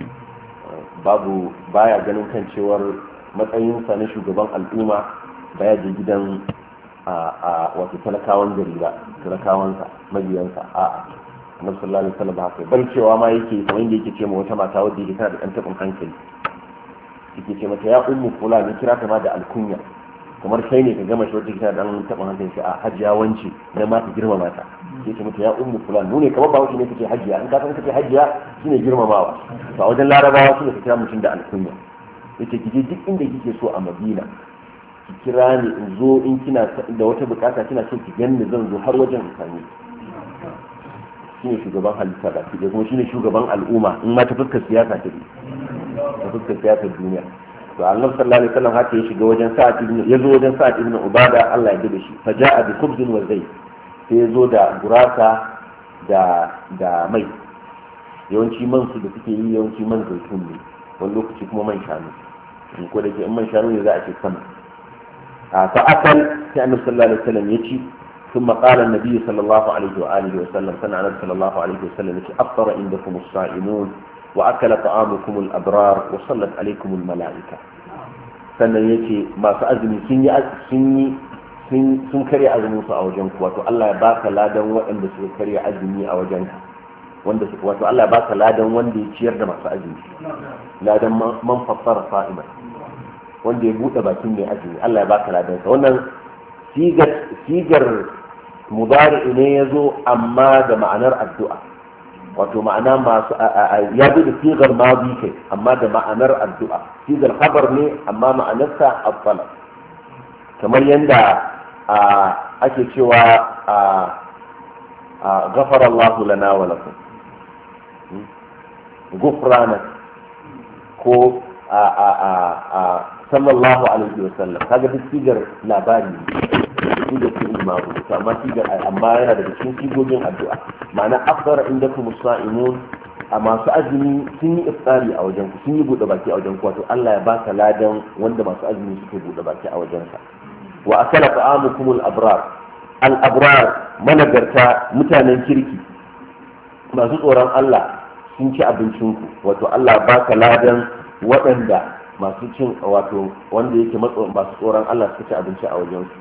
baya ganin kan cewar matsayinsa na shugaban al'umma baya je gidan wato talakawan gari ba talakawansa mabiyansa a annabi sallallahu alaihi wasallam haka bal cewa ma yake kamar yadda yake ce ma wata mata wadda yake tana da ɗan tabin hankali yake ce mata ya ummu fulan, kira ta ma da alkunya, kamar kai ne ka gama shi wata kita dan taɓa hankali shi a hajiya wance na ma ta girmama ta, yake ce mata ya ummu fulan, nune kamar ba wuce ne kake hajiya, in ka san kake hajiya shine girmamawa, to a wajen larabawa shine ka kira mutum da alkunya. Yace ki je duk inda kike so a Madina ki kira ni in zo, in kina da wata bukata kina so ki ganni zan zo har wajen sami. Shine shugaban halitta da ke kuma shine shugaban al'umma in ma ta fuskar siyasa ta fuskar siyasar duniya. To Allah sallallahu alaihi wasallam haka ya shiga wajen Sa'ad ibn yazo wajen Sa'ad ibn Ubada, Allah ya dade shi, fa ja'a bi khubzin wa zayt, sai yazo da gurasa da mai, yawanci man su da suke yi yawanci man zaitun ne, wani lokaci kuma man shanu, ko da ke in man shanu ne za a ce sama. fa akal sai annabi sallallahu alaihi wasallam ya ci. ثم قال النبي صلى الله عليه وآله وسلم سنة النبي صلى الله عليه وسلم أفطر عندكم الصائمون وأكل طعامكم الأبرار وصلت عليكم الملائكة. sannan yace masu azumi sun karya azumin su a wajen ku, wato Allah ya baka ladan waɗanda suka karya azumi a wajen ka, wato Allah ya baka ladan wanda ya ciyar da masu azumi, ladan man fassara sa'ima, wanda ya bude bakin mai azumi, Allah ya baka ladan sa. Wannan sigar mudari ne yazo amma da ma'anar addu'a, wato ma'ana masu ya bi da sigar madi kai amma da ma'anar addu'a, sigar khabar ne amma ma'anarsa at-talab, kamar yanda ake cewa ghafara Allahu lana wa lakum gufrana ko sallallahu alaihi wa sallam, kaga duk sigar labari sigar fi'il ma'ruf, amma sigar amma yana daga cikin sigogin addu'a. Ma'ana afdara indakum as-sa'imun, a masu azumi sun yi iftari a wajen ku, sun yi bude baki a wajen ku, wato Allah ya baka ladan wanda masu azumi suke bude baki a wajen sa. Wa akala ta'amukum al-abrar managarta, mutanen kirki masu tsoron Allah sun ci abincin ku, wato Allah baka ladan waɗanda masu cin, wato wanda yake masu tsoron Allah suka ci abinci a wajen su.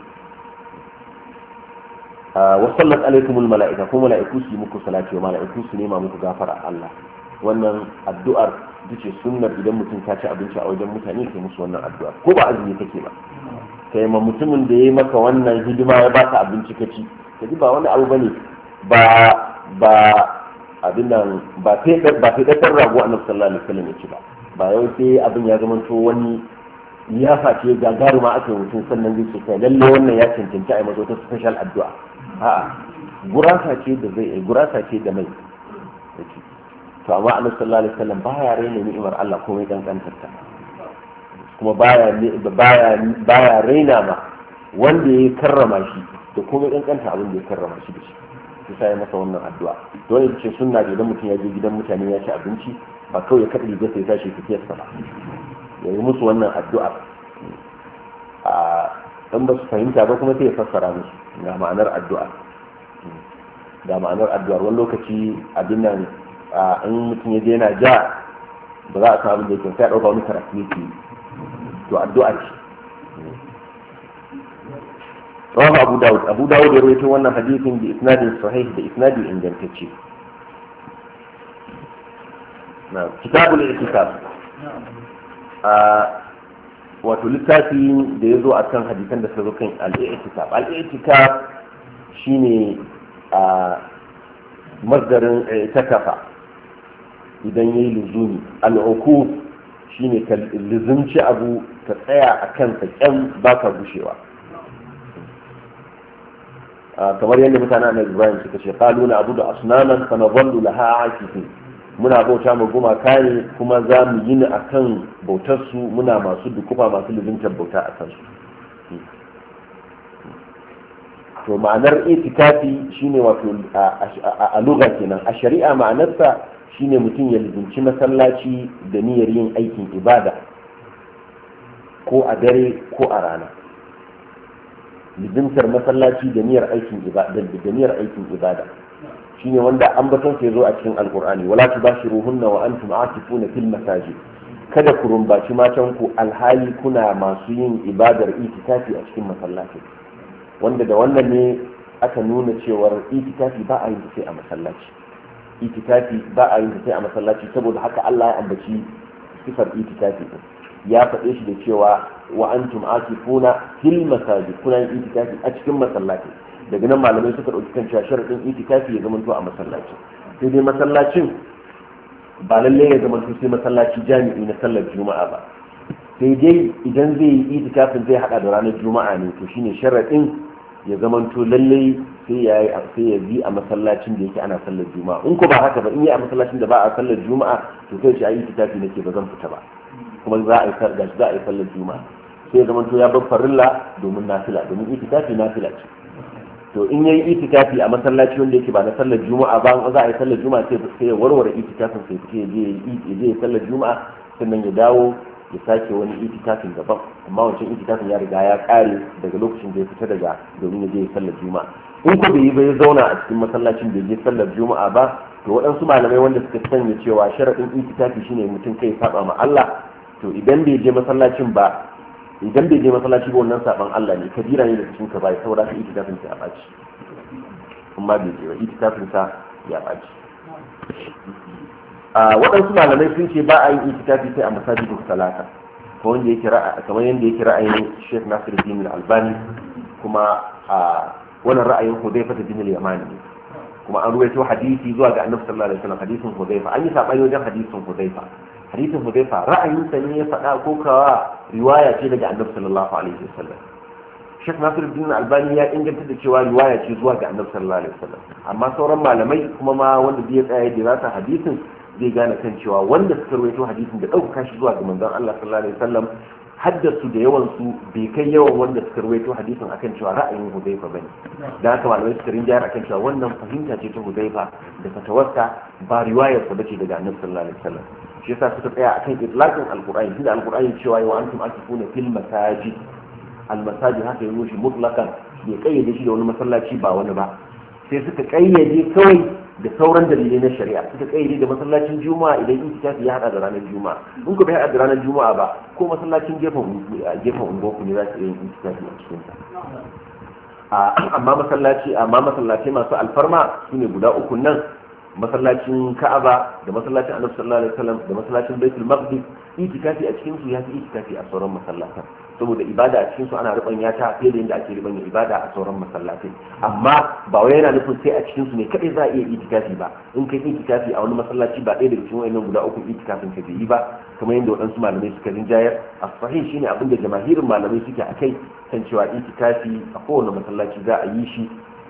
wa sallat alaikumul mala'ika, ko mala'iku su yi muku salati, wa mala'iku su nema muku gafara Allah. Wannan addu'ar ita ce sunnar, idan mutum ka ci abinci a wajen mutane kai musu wannan addu'ar, ko ba azumi kake ba, kai ma mutumin da ya maka wannan hidima ya baka abinci ka ci, ka ji ba wani abu bane, ba abin nan, ba sai dakar rago annabi sallallahu alaihi wasallam ya ci ba yau sai abin ya zama to wani ya face gagaruma ake mutum sannan zai ce kai lalle wannan ya cancanci a yi masa wata special addu'a. A'a, gurasa ce da mai yake. To amma annabi sallallahu alaihi wasallam baya raina ni'imar Allah komai kankantarta, kuma baya raina ma wanda ya karrama shi da komai kankanta abin da ya karrama shi da shi, sai ya masa wannan addu'a. Dole ce sunna da idan mutum ya je gidan mutane ya ci abinci ba kawai ya kaɗa riga sai ya tashi tafiyarsa ba, ya yi musu wannan addu'a. Dan ba su fahimta ba kuma sai ya fassara musu ga ma'anar addu'a, wani lokaci abin nan in mutum ya je yana ja ba za a san abin da yake, sai a ɗauka wani karatu yake, to addu'a ce. rawahu abu dawud ya rawaito wannan hadisin da isnadin sahih da isnadi ingantacce. na kitabul i'tikaf, wato littafi da ya zo a kan hadisan da suka zo kan al-i'tikaf. Al-i'tikaf shine masdarin i'tikafa idan yayi luzumi. Al-ukuf shine ka luzumci abu ka tsaya a kan sa kyan baka gushewa, kamar yadda mutanen Annabi Ibrahim suka ce qalu na abudu asnaman fa nadhallu laha akifin, muna bauta ma gumaka ne kuma za mu yi ni akan bautar su, muna masu dukufa masu lubintar bauta a kansu. to ma'anar itikafi shine wato a lugha kenan, a shari'a ma'anarsa shine mutum ya lubinci masallaci da niyyar yin aikin ibada, ko a dare ko a rana. lubintar masallaci da niyyar aikin ibada shine wanda ambaton sai zo a cikin alqur'ani, wala tubashiruhunna wa antum aakifuna fil masajid, kada ku rumbaci matan ku alhali kuna masu yin ibadar itikafi a cikin masallaci, wanda da wannan ne aka nuna cewar itikafi ba a yin sai a masallaci, saboda haka Allah ya ambaci sifar itikafi din, ya faɗe shi da cewa wa antum akifuna fil masajid, kuna yin itikafi a cikin masallaci. Daga nan malamai suka ɗauki kan cewa sharadin itikafi ya zama to a masallaci. Sai dai masallacin ba lallai ya zama to sai masallaci jami'i na sallar juma'a ba, sai dai idan zai yi itikafin zai hada da ranar juma'a ne, to shine sharadin ya zama to lallai sai ya bi a masallacin da yake ana sallar juma'a. In ko ba haka ba, in yi a masallacin da ba a sallar juma'a to sai shi a yi itikafi nake ba zan fita ba, kuma za a yi sallar juma'a, sai ya zama to ya bar farilla domin nafila, domin itikafi nafila ce. To in yayi itikafi a masallaci wanda yake ba na sallar juma'a ba, za a yi sallar juma'a sai ya warware itikafin sai ya je sallar juma'a, sannan ya dawo ya sake wani itikafin daban. Amma wancan itikafin ya riga ya kare daga lokacin da ya fita daga domin ya je sallar juma'a. In ko bai yi ba ya zauna a cikin masallacin da ya je sallar juma'a ba, to waɗansu malamai wanda suka sanya cewa sharaɗin itikafi shine mutum kai saba ma Allah, to idan bai je masallacin ba, idan bai je masallaci ba wannan saban Allah ne, kabira ne da cikin ka bai, saboda ka itikafin sa ya baci. Amma bai je ba, itikafin sa ya baci. Waɗansu malamai sun ce ba a yin itikafi sai a masajidus salata, kamar yadda yake ra'ayin Sheikh Nasiruddin Al-Albani, kuma wannan ra'ayin Hudayfa bin al-Yamani, kuma an ruwaito hadisi zuwa ga Annabi sallallahu alaihi wasallam, hadisin Hudayfa. An yi sabani wajen hadisin Hudayfa ra'ayinsa ne ya faɗa ko kawa riwaya ce daga Annabi sallallahu alaihi wasallam. Sheikh Nasiruddin Albani ya inganta da cewa riwaya ce zuwa ga Annabi sallallahu alaihi wasallam, amma sauran malamai kuma ma wanda zai tsaya da rasa hadisin zai gane kan cewa wanda suka rawaito hadisin da ɗaukaka shi zuwa ga manzon Allah sallallahu alaihi wasallam, haddasu da yawan su bai kai yawan wanda suka rawaito hadisin akan cewa ra'ayin Hudayfa bane. Da haka malamai suka rinjayar akan cewa wannan fahimta ce ta Hudayfa da fatawarsa, ba riwayar sa bace daga Annabi sallallahu alaihi wasallam. Shi yasa suka tsaya akan itlaqin alqur'ani, tunda alqur'ani cewa wa antum akifuna fil masajid, almasajid haka yazo shi mutlaqan, bai kayyade shi da wani masallaci ba wani ba, sai suka kayyade kawai da sauran dalilai na shari'a. Suka kayyade da masallacin juma'a idan itikafi ya hada da ranar juma'a, in ko bai hada da ranar juma'a ba, ko masallacin gefen ungoku ne za su yi itikafi a cikin sa. amma masallaci masu alfarma sune guda uku nan, masallacin Ka'aba da masallacin Annabi sallallahu alaihi wasallam da masallacin Baitul Maqdis, itikafi a cikin su ya fi itikafi a sauran masallatan, saboda ibada a cikin su ana rubanya ta fiye da yadda ake rubanya ibada a sauran masallatai. Amma ba wai yana nufin sai a cikin su ne kadai za a iya itikafi ba. In kai itikafi a wani masallaci ba ɗaya daga cikin wayannan guda uku, itikafin ka bai yi ba, kamar yadda waɗansu malamai suka rinjayar. As-sahih shine abin da jamahirin malamai suke akai, kan cewa itikafi a kowane masallaci za a yi shi,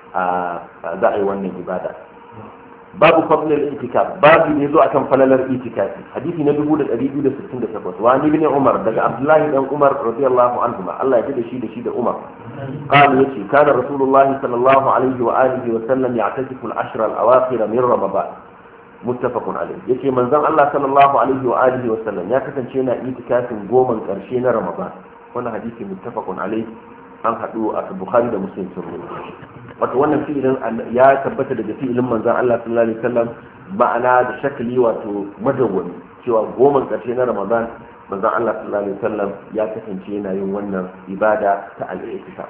za a yi wannan ibada. babu fadlil itikaf, babu ne zo akan falalar itikafi. Hadisi na 2268 wa ibn Umar, daga Abdullahi dan Umar radiyallahu anhu, Allah ya ji da shi da Umar, قال يتي كان رسول الله صلى الله عليه وآله وسلم يعتكف العشر الأواخر من رمضان متفق عليه. يتي من زم الله صلى الله عليه وآله وسلم يكتن شينا إتكاف قوما كرشينا رمضان. هنا حديث متفق عليه an haɗu a Bukhari da Muslim sun rubuta. Wato wannan fi'ilin ya tabbata daga fi'ilin manzon Allah sallallahu alaihi wasallam, ma'ana da shakali wato madawwami, cewa goma ƙarshe na Ramadan manzon Allah sallallahu alaihi wasallam ya kasance yana yin wannan ibada ta al-i'tikaf.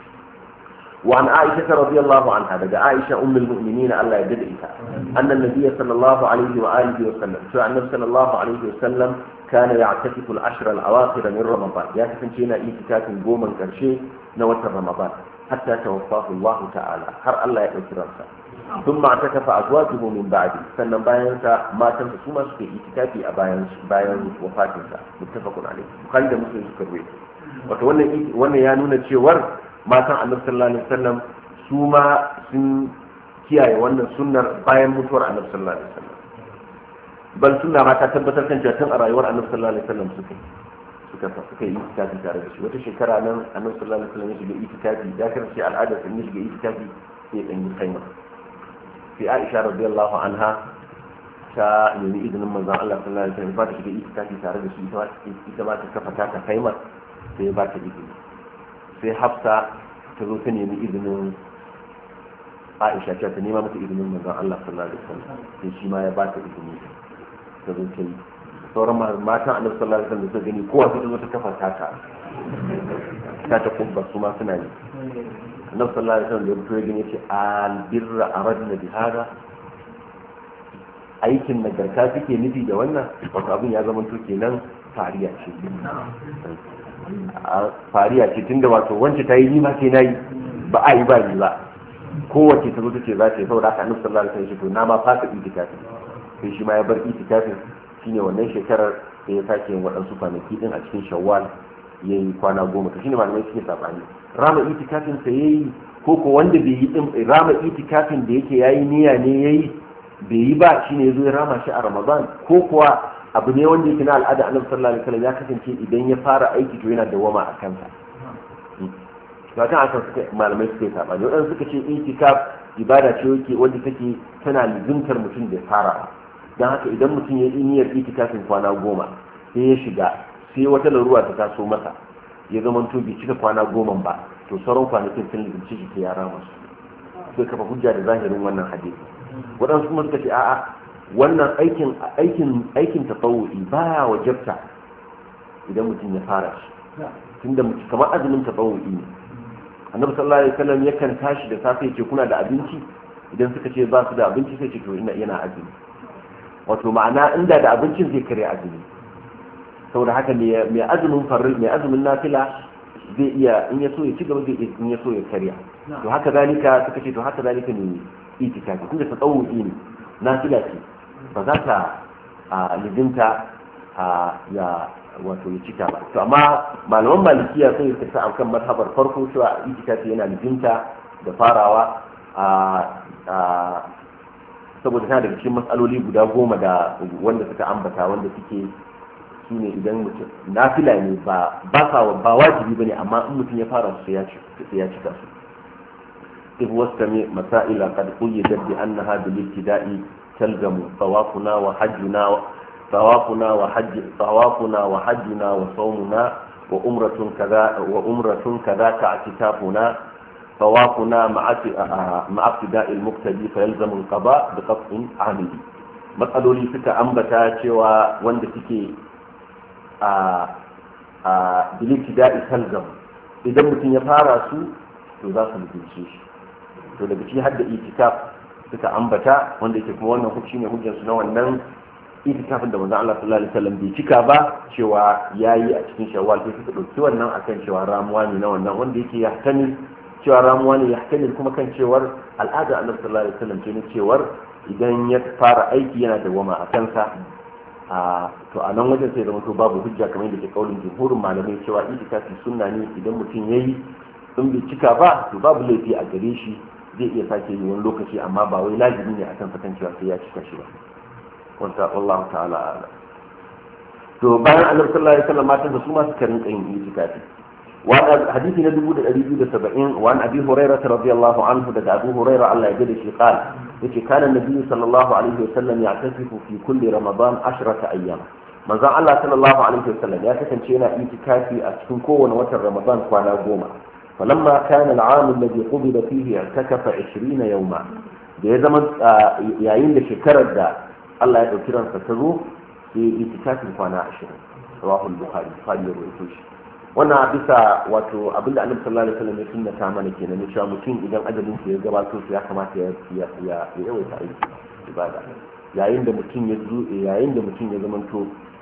Wa an Aisha radiyallahu anha, daga Aisha ummul mu'minin Allah ya dade ita, anna an-nabiy sallallahu alaihi wa alihi wa sallam, cewa annabi sallallahu alaihi wa sallam كان يعتكف العشر الأواخر من رمضان، يعتكف فينا إعتكاف قوما كرشي نوة رمضان حتى توفاه الله تعالى، هر الله يكرمه. ثم اعتكف أزواجه من بعده، سنن باينسا ما تنسى ثم في إعتكافي باين وفاتنسا، متفق عليه. Bukhari da Muslim suka ruwaito. Wato wannan ya nuna cewar matan Annabi sallallahu alaihi wasallam su ma sun kiyaye wannan sunnar bayan mutuwar Annabi sallallahu alaihi wasallam. Bal sunna ma ta tabbatar kan cewa tun a rayuwar Annabi sallallahu alaihi wasallam suka yi itikafi tare da shi. Wata shekara nan Annabi sallallahu alaihi wasallam ya shiga itikafi, ya karance al'adar sa ne shiga itikafi sai dan yi kaima. Sai Aisha radiyallahu anha ta nemi izinin manzon Allah sallallahu alaihi wasallam ba ta shiga itikafi tare da shi, ita ma ta kafa ta kaima, sai ba ta izini. Sai Hafsa ta zo ta nemi izinin Aisha, ta nema mata izinin manzon Allah sallallahu alaihi wasallam, sai shi ma ya ba ta izini. Ta zo ta yi. Sauran matan Annabi sallallahu alaihi wasallam da suka gani, kowa sai ta zo ta kafa ta kubba, su ma suna yi. Annabi sallallahu alaihi wasallam da ya fito ya gani, ce albirra aradna bi hada, aikin nagarta suke nufi da wannan. Wato abin ya zama to kenan fariya ce fariya ce tunda wato wance ta yi ni ma sai nayi ba a yi ba ni ba kowace ta zo ta ce za ta yi saboda haka annabi sallallahu alaihi wasallam na ma fasa itikafin sai shi ma ya bar itikafin shine wannan shekarar sai ya sake yin waɗansu kwanaki din a cikin shawwal ya yi kwana 10 to shine malamai suke sabani rama itikafin sa yayi ko wanda bai yi din rama itikafin da yake yayi niyya ne yayi bai yi ba shine yazo ya rama shi a Ramadan ko kuwa abu ne wanda yake na al'ada annabi sallallahu alaihi wasallam ya kasance idan ya fara aiki to yana dawama a kansa to kan aka suka malamai suke sabani wadanda suka ce itikaf ibada ce yake wanda take tana lizimtar mutum da fara dan haka idan mutum ya yi niyyar itikafin kwana 10 sai ya shiga sai wata larura ta taso masa ya zama to bai cika kwana 10 ba to sauran kwanakin sun lizimci shi ke yara masu sai kafa hujja da zahirin wannan hadisi wadansu kuma suka ce a'a wannan aikin tatawu'i baya wajabta idan mutum ya fara shi tunda kamar azumin tatawu'i ne annabi sallallahu alaihi wasallam yakan tashi da safe ya ce kuna da abinci idan suka ce ba su da abinci sai ce to yana azumi wato ma'ana inda da abincin zai kare azumi saboda haka ne mai azumin faril mai azumin nafila zai iya in ya so ya ci gaba zai in ya so ya karya to haka zalika suka ce to haka zalika ne itikafi tunda tatawu'i ne nafila ce ba za ta lizinta ya wato ya cika ba to amma malaman malikiya sun yi ta akan mazhabar farko cewa itikafi yana lizinta da farawa saboda tana daga cikin matsaloli guda 10 da wanda suka ambata wanda suke su ne idan mutum nafila ne ba wajibi bane amma in mutum ya fara su ya cika su إذ واستمع مسائل قد قيدت بأنها بالابتداء تلزم طوافنا وحجنا وصومنا وأمرة كذاك اعتكافنا طوافنا مع ابتداء المقتدي فيلزم القضاء بقطع عامل matsaloli suka ambata cewa wanda suke bilibtida'i talzam idan mutum ya fara su to za su mutunce shi to daga cikin hadda itikaf suka ambata wanda yake kuma wannan hujji ne hujjar su na wannan itikafin da manzon Allah sallallahu alaihi wasallam bai cika ba cewa yayi a cikin shawwal sai suka dauki wannan akan cewa ramuwa ne na wannan wanda yake yahtani cewa ramuwa ne yahtani kuma kan cewar al'ada Annabi sallallahu alaihi wasallam ce ne cewar idan ya fara aiki yana da wama a kansa to a nan wajen sai zama to babu hujja kamar yadda ke kaulin jumhurin malamai cewa itikafi sunna ne idan mutum yayi in bai cika ba to babu laifi a gare shi zai iya sake yi wani lokaci amma ba wai lazimi ne akan fatan cewa sai ya cika shi ba wanda Allah ta'ala ala to bayan Annabi sallallahu alaihi wasallam matan da su ma suka rinka yin itikafi wa hadisi na 2270 wa an Abi Hurairah radiyallahu anhu daga Abu Hurairah Allah ya gode shi qala yace kana Nabi sallallahu alaihi wasallam ya'takifu fi kulli Ramadan 10 ayyam manzon Allah sallallahu alaihi wasallam ya kasance yana itikafi a cikin kowane watan Ramadan kwana 10 فلما كان العام الذي قبض فيه اعتكف 20 يوما da ya zama yayin da shekarar da Allah ya dauki ransa ta zo sai itikafin kwana 20 rawahul bukhari bukhari ya rawaito shi wannan bisa wato abinda Annabi sallallahu alaihi wasallam ya sunnata mana kenan cewa mutum idan ajalin sa ya gabato ya kamata ya yawaita aiki ibada yayin da mutum ya zamanto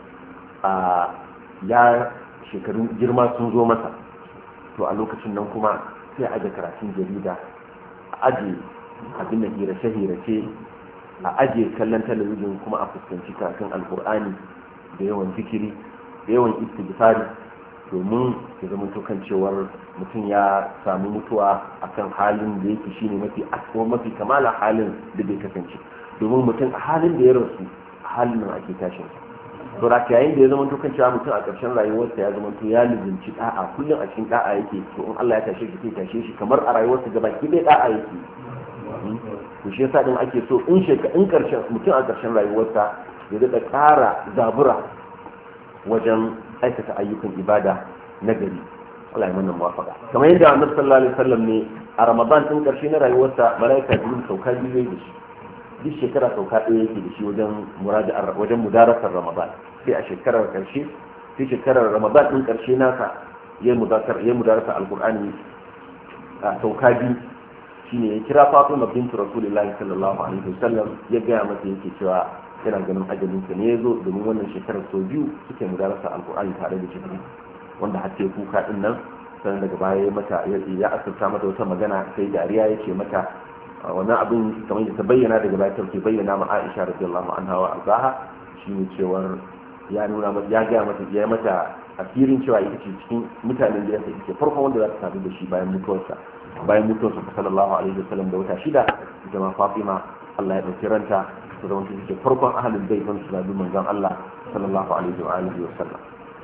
ya shekaru girma sun zo masa to a lokacin nan kuma sai a aje karatun jarida a aje abin da hirace-hirace a aje kallon talabijin kuma a fuskanci karatun alkur'ani da yawan zikiri da yawan istighfari domin ya zama kan cewar mutum ya samu mutuwa akan halin da yake shine mafi kamala halin da bai kasance domin mutum a halin da ya rasu a halin nan ake tashin to da yayin da ya zama to kan cewa mutum a ƙarshen rayuwarsa ya zama to ya lizinci da'a kullum a cikin da'a yake to in Allah ya tashe shi sai tashe shi kamar a rayuwarsa gaba ki dai da'a yake to shi yasa din ake so in ƙarshen mutum a ƙarshen rayuwarsa ya daɗa ƙara zabura wajen aikata ayyukan ibada na gari Allah ya mana muwafaqa kamar yadda Annabi sallallahu alaihi wasallam ne a Ramadan din ƙarshe na rayuwarsa malaika Jibril sauka biyu da shi duk shekara sauka ɗaya yake da shi wajen mudarasar Ramadan sai a shekarar karshe sai shekarar Ramadan din karshe nasa ya mudarasa alqur'ani a sauka biyu shine ya kira Fatima bintu Rasulullahi sallallahu alaihi wasallam ya ga mata yake cewa yana ganin ajalinsa ne ya zo, domin wannan shekarar sau biyu suke mudarasa alkur'ani tare da jibril, wanda har sai kuka din nan. sannan daga baya ya mata ya asirta mata wata magana, sai dariya ya ce mata wannan abin kamar da ta bayyana daga baya ta bayyana ma Aisha radiyallahu anha wa arzaha, shine cewar ya nuna mata, ya ga mata, ya mata asirin cewa ita ce cikin mutanen gidansa ita ce farkon wanda za ta sadu da shi bayan mutuwarsa sallallahu alaihi wasallam da wata 6. ita ma Fatima Allah ya dauki ranta ta zama ita ce farkon ahlul bait wanda su sadu manzon Allah sallallahu alaihi wa alihi wasallam.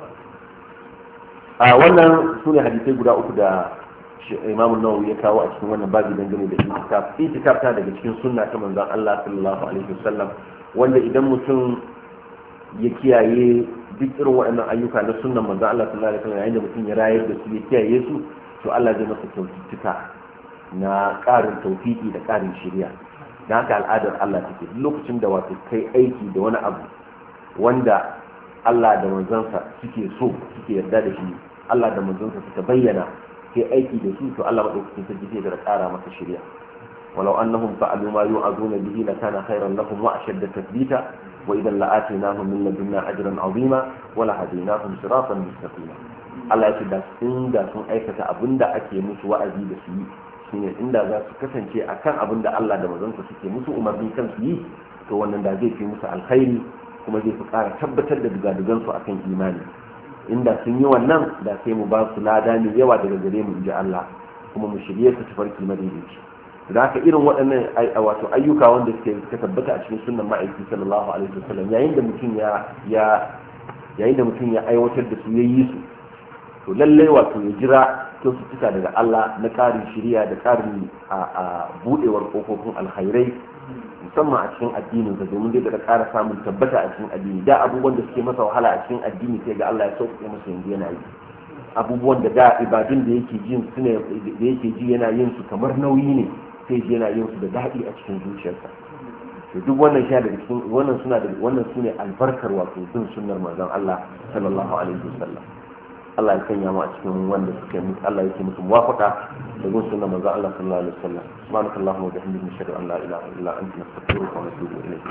a wannan sune hadisai guda uku da Imam Nawawi ya kawo a cikin wannan babu dangane da itikaf ta daga cikin sunna ta manzon Allah sallallahu alaihi wasallam, wanda idan mutum ya kiyaye duk irin waɗannan ayyuka na sunnan manzon Allah sallallahu alaihi wasallam, yayin da mutum ya rayar da su ya kiyaye su, to Allah zai masa kyaututtuka na ƙarin tawfiki da ƙarin shiriya. dan haka al'adar Allah take, duk lokacin da wato kai aiki da wani abu wanda Allah da manzansa suke so, suke yarda da shi, Allah da manzansa suka bayyana, sai aiki da su, to Allah madaukakin sarki zai da ƙara masa shiriya. ولو أنهم فعلوا ما يوعظون به لكان خيرا لهم وأشد تثبيتا وإذا لآتيناهم من لدنا أجرا عظيما ولهديناهم صراطا مستقيما. Allah ya ce da inda sun aikata abin da ake musu wa'azi da su yi, shine inda za su kasance akan abin da Allah da manzonsa suke musu umarni kan su yi, to wannan da zai fi musu alkhairi kuma zai fi ƙara tabbatar da dugadugan su akan imani. Inda sun yi wannan da sai mu ba su lada mai yawa daga gare mu, inji Allah, kuma mu shirye su tafarki madaidaici. da haka irin waɗannan wato ayyuka wanda suka tabbata a cikin sunnan ma'aiki sallallahu alaihi wasallam, yayin da mutum ya aiwatar da su, ya yi su, to lallai wato ya jira kyaututtuka daga Allah na ƙarin shiriya da ƙarin a buɗewar ƙofofin alkhairai, musamman a cikin addinin sa, domin dai da ƙara samun tabbata a cikin addini. Da abubuwan da suke masa wahala a cikin addini sai ga Allah ya sauƙaƙe masa yanzu yana yi. Abubuwan da ibadun da yake ji yana yin su kamar nauyi ne, sai ji yana yin su da daɗi a cikin zuciyarsa. to duk wannan sha daga cikin wannan sune albarkar wato bin sunnar manzon Allah sallallahu alaihi wasallam. Allah ya sanya mu a cikin wanda suke Allah yake musu muwafaqa da bin sunnar manzon Allah sallallahu alaihi wasallam. Subhanakallahumma wa bihamdika nashhadu an la ilaha illa anta nastaghfiruka wa natubu ilayk.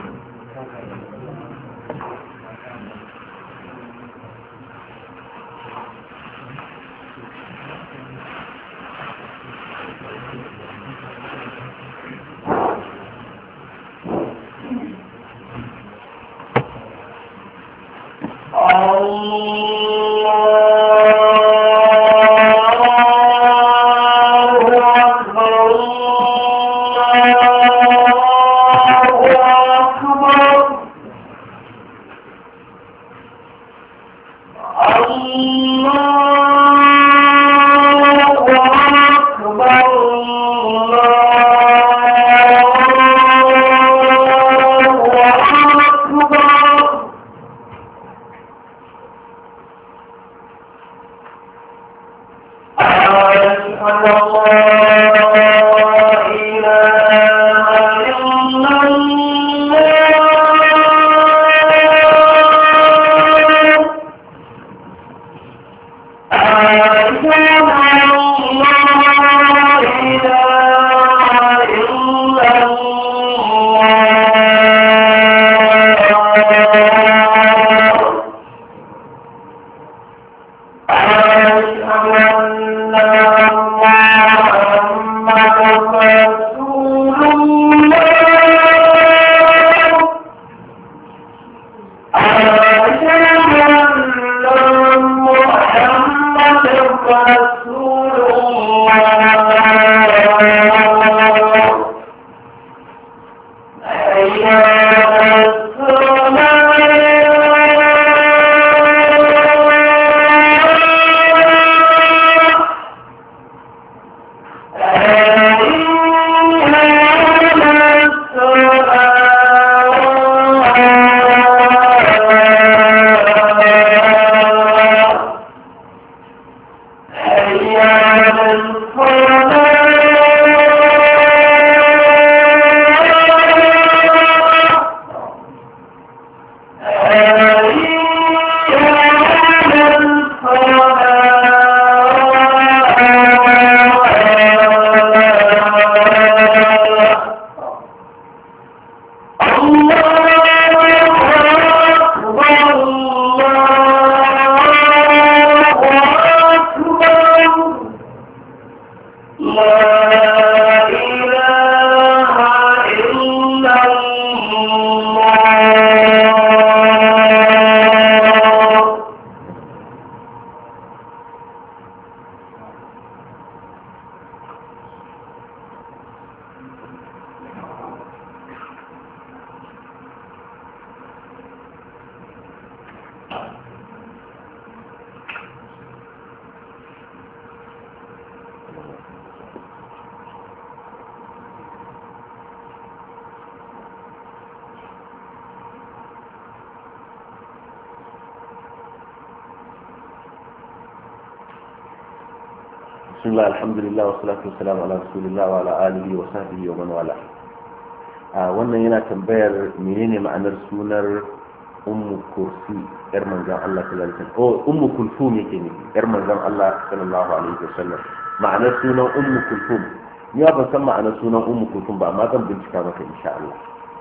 bismillah alhamdulillah wa salatu wa salam ala rasulillah wa ala alihi wa sahbihi wa man wala. Wannan yana tambayar menene ma'anar sunar ummu kursi yar manzon Allah sallallahu alaihi wasallam. Ummu kulthum yake ne yar manzon Allah sallallahu alaihi wasallam. Ma'anar sunan ummu kulthum ni ba san ma'anar sunan ummu kulthum ba, amma zan bincika maka insha Allah.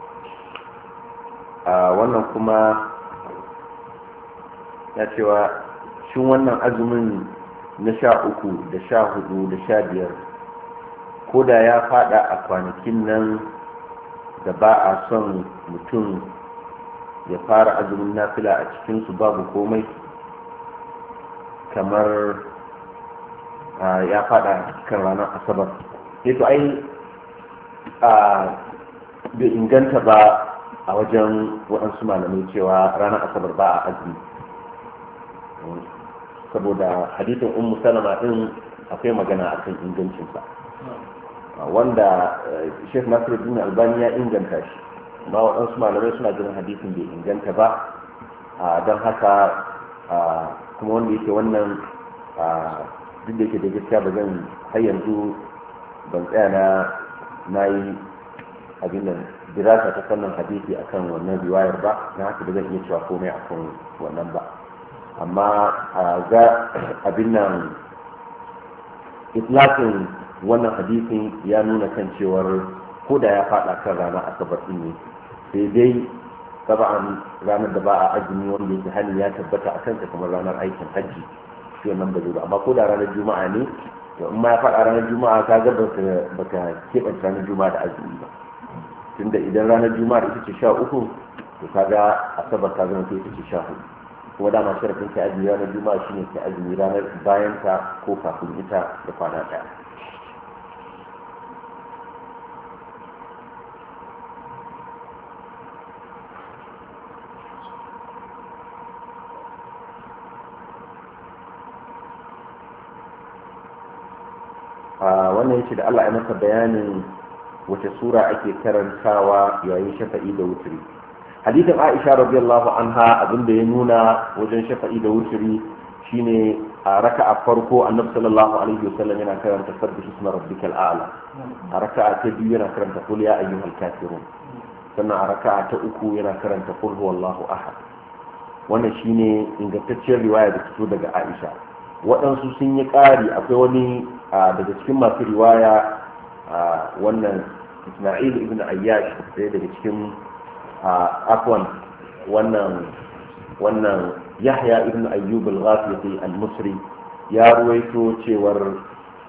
Wannan kuma ya cewa shin wannan azumin na 13 da 14 da 15 ko da ya fada a kwanakin nan da ba a son mutum ya fara azumin nafila a cikinsu babu komai, kamar ya fada kan ranar asabar. To ai bai inganta ba a wajen waɗansu malamai cewa ranar asabar ba a azumi, saboda hadithin ummu salama din akwai magana akan ingancinsa, wanda Sheikh Nasiruddin Albani ya inganta shi, amma waɗansu malamai suna ganin hadisin bai inganta ba. Don haka kuma wanda yake wannan duk da yake da gaskiya ba zan har yanzu ban tsaya na yi abin nan dirasa ta fannin hadisi akan wannan riwayar ba, na haka ba zan iya cewa komai akan wannan ba. Amma ga abin nan itlaqin wannan hadisin ya nuna kan cewar ko da ya fada kan ranar asabar din ne, sai dai taban ranar da ba a azumi wanda yake hali ya tabbata a kansa kamar ranar aikin hajji, shi wannan ba zai ba. Amma ko da ranar juma'a ne, to in ma ya fada ranar juma'a ka ga baka keɓanta ranar juma'a da azumi ba, tunda idan ranar juma'a ita ce 13 to kaga asabar ta zama ita ce 14, kuma dama sharafin ka azumi ranar juma'a shine ka azumi ranar bayan ta ko kafin ita da kwana daya. Wannan yace da Allah ya masa bayanin wace sura ake karantawa yayin shafa'i da wutri. Hadithin Aisha radiyallahu anha abinda ya nuna wajen shafa'i da wutri shine a raka'a farko Annabi sallallahu alaihi wasallam yana karanta sabbih isma rabbikal a'la, a raka'a ta biyu yana karanta qul ya ayyuhal kafirun, sannan a raka'a ta uku yana karanta qul huwallahu ahad. Wannan shine ingantacciyar riwaya da fito daga Aisha. Waɗansu sun yi ƙari, akwai wani daga cikin masu riwaya wannan Isma'il ibn Ayyash, sai daga cikin afwan wannan Yahya ibn Ayyub al-Ghafiqi al-Musri ya ruwaito cewar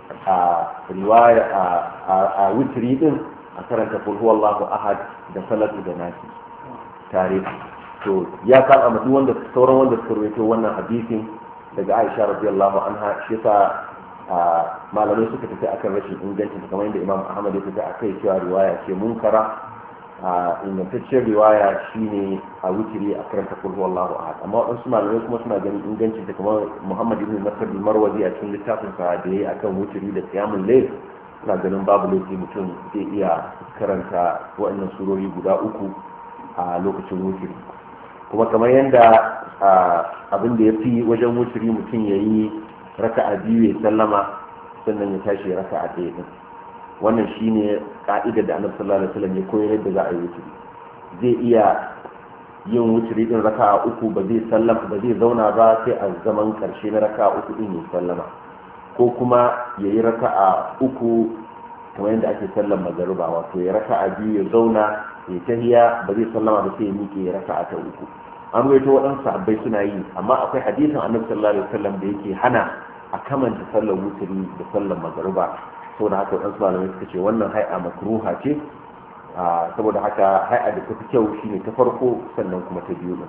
riwaya a witri din a karanta qul huwallahu ahad da salatu da nasi tare. To ya kama duk wanda sauran wanda suka ruwaito wannan hadisin daga Aisha radiyallahu anha, shi yasa malamai suka tafi akan rashin inganci, kamar yadda Imam Ahmad ya tafi akai cewa riwaya ce munkara. Ingantacciyar riwaya shine a wutiri a karanta qul huwallahu ahad, amma wadansu malamai kuma suna ganin ingancin ta, kamar Muhammad ibn Nasr al-Marwazi a cikin littafin sa da yayi akan wutiri da qiyamul layl, suna ganin babu laifi mutum zai iya karanta waɗannan surori guda uku a lokacin wutiri. Kuma kamar yadda abin da ya fi wajen wuturi mutum ya yi raka'a biyu ya sallama sannan ya tashi raka'a ɗaya din. Wannan shine ka'idar da Annabi sallallahu alaihi wasallam ya koyar da za a yi wuturi. Zai iya yin wuturi din raka'a uku ba zai zauna ba sai a zaman karshe na raka'a uku din ya sallama, ko kuma ya yi raka'a uku kamar yadda ake sallan magariba, wato ya raka'a biyu ya zauna ya tahiya ba zai sallama ba sai ya miƙe ya raka'a ta uku. An rawaito waɗansu sahabbai suna yi, amma akwai hadisin Annabi sallallahu alaihi wasallam da yake hana a kamanta sallar wuturi da sallar magariba, saboda haka waɗansu malamai suka ce wannan hai'a makruha ce. Saboda haka hai'a da ta fi kyau shine ta farko sannan kuma ta biyu.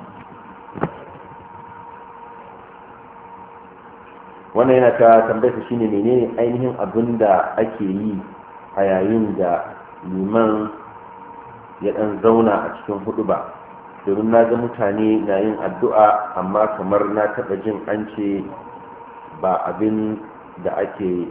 Wannan yana ta tambayar shine menene ainihin abin da ake yi a yayin da liman ya dan zauna a cikin huduba, domin na ga mutane na yin addu'a amma kamar na taɓa jin an ce ba abin da ake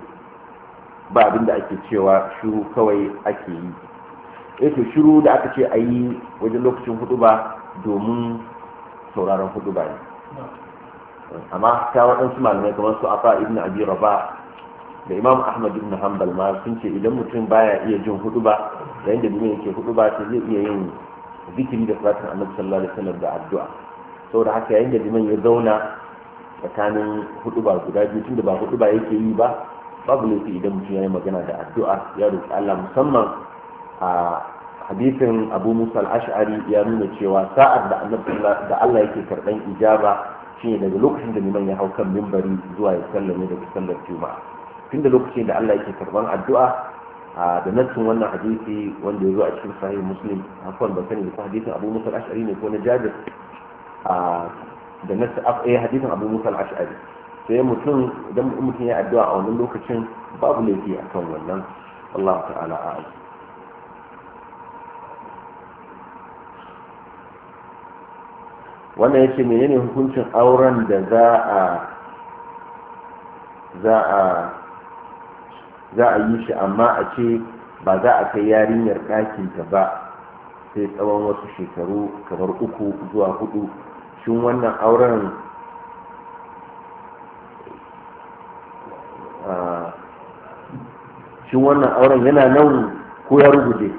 cewa shiru kawai ake yi. To shiru da aka ce a yi wajen lokacin huduba domin sauraron huduba ne, amma ta waɗansu malamai kamar su Afa ibn Abi Rabah da Imam Ahmad ibn Hanbal ma sun ce idan mutum baya iya jin huduba yayin da liman yake huduba sai zai iya yin zikiri da salatin Annabi sallallahu alaihi wasallam da addu'a saboda haka yayin da liman ya zauna tsakanin huduba guda biyu tunda ba huduba yake yi ba babu laifi idan mutum ya yi magana da addu'a ya roki Allah musamman a hadisin Abu Musa al-Ash'ari ya nuna cewa sa'ar da Allah yake karban ijaba shine daga lokacin da liman ya hau kan mimbari zuwa ya sallame daga sallar juma'a tunda lokacin da Allah yake karban addu'a da nassin wannan hadisi wanda ya zo a cikin sahih Muslim akwai ban sani ko hadisin Abu Musa al-Ash'ari ne ko na Jabir da nassin hadisin Abu Musa al-Ash'ari sai mutum idan mutum ya addu'a a wannan lokacin babu laifi akan wannan Allah ta'ala a'lam. wannan yace menene hukuncin auren da za a yi shi amma a ce ba za a kai yarinyar ɗakinta ba sai tsawon wasu shekaru kamar 3 zuwa 4 shin wannan auren yana nan ko ya ruguje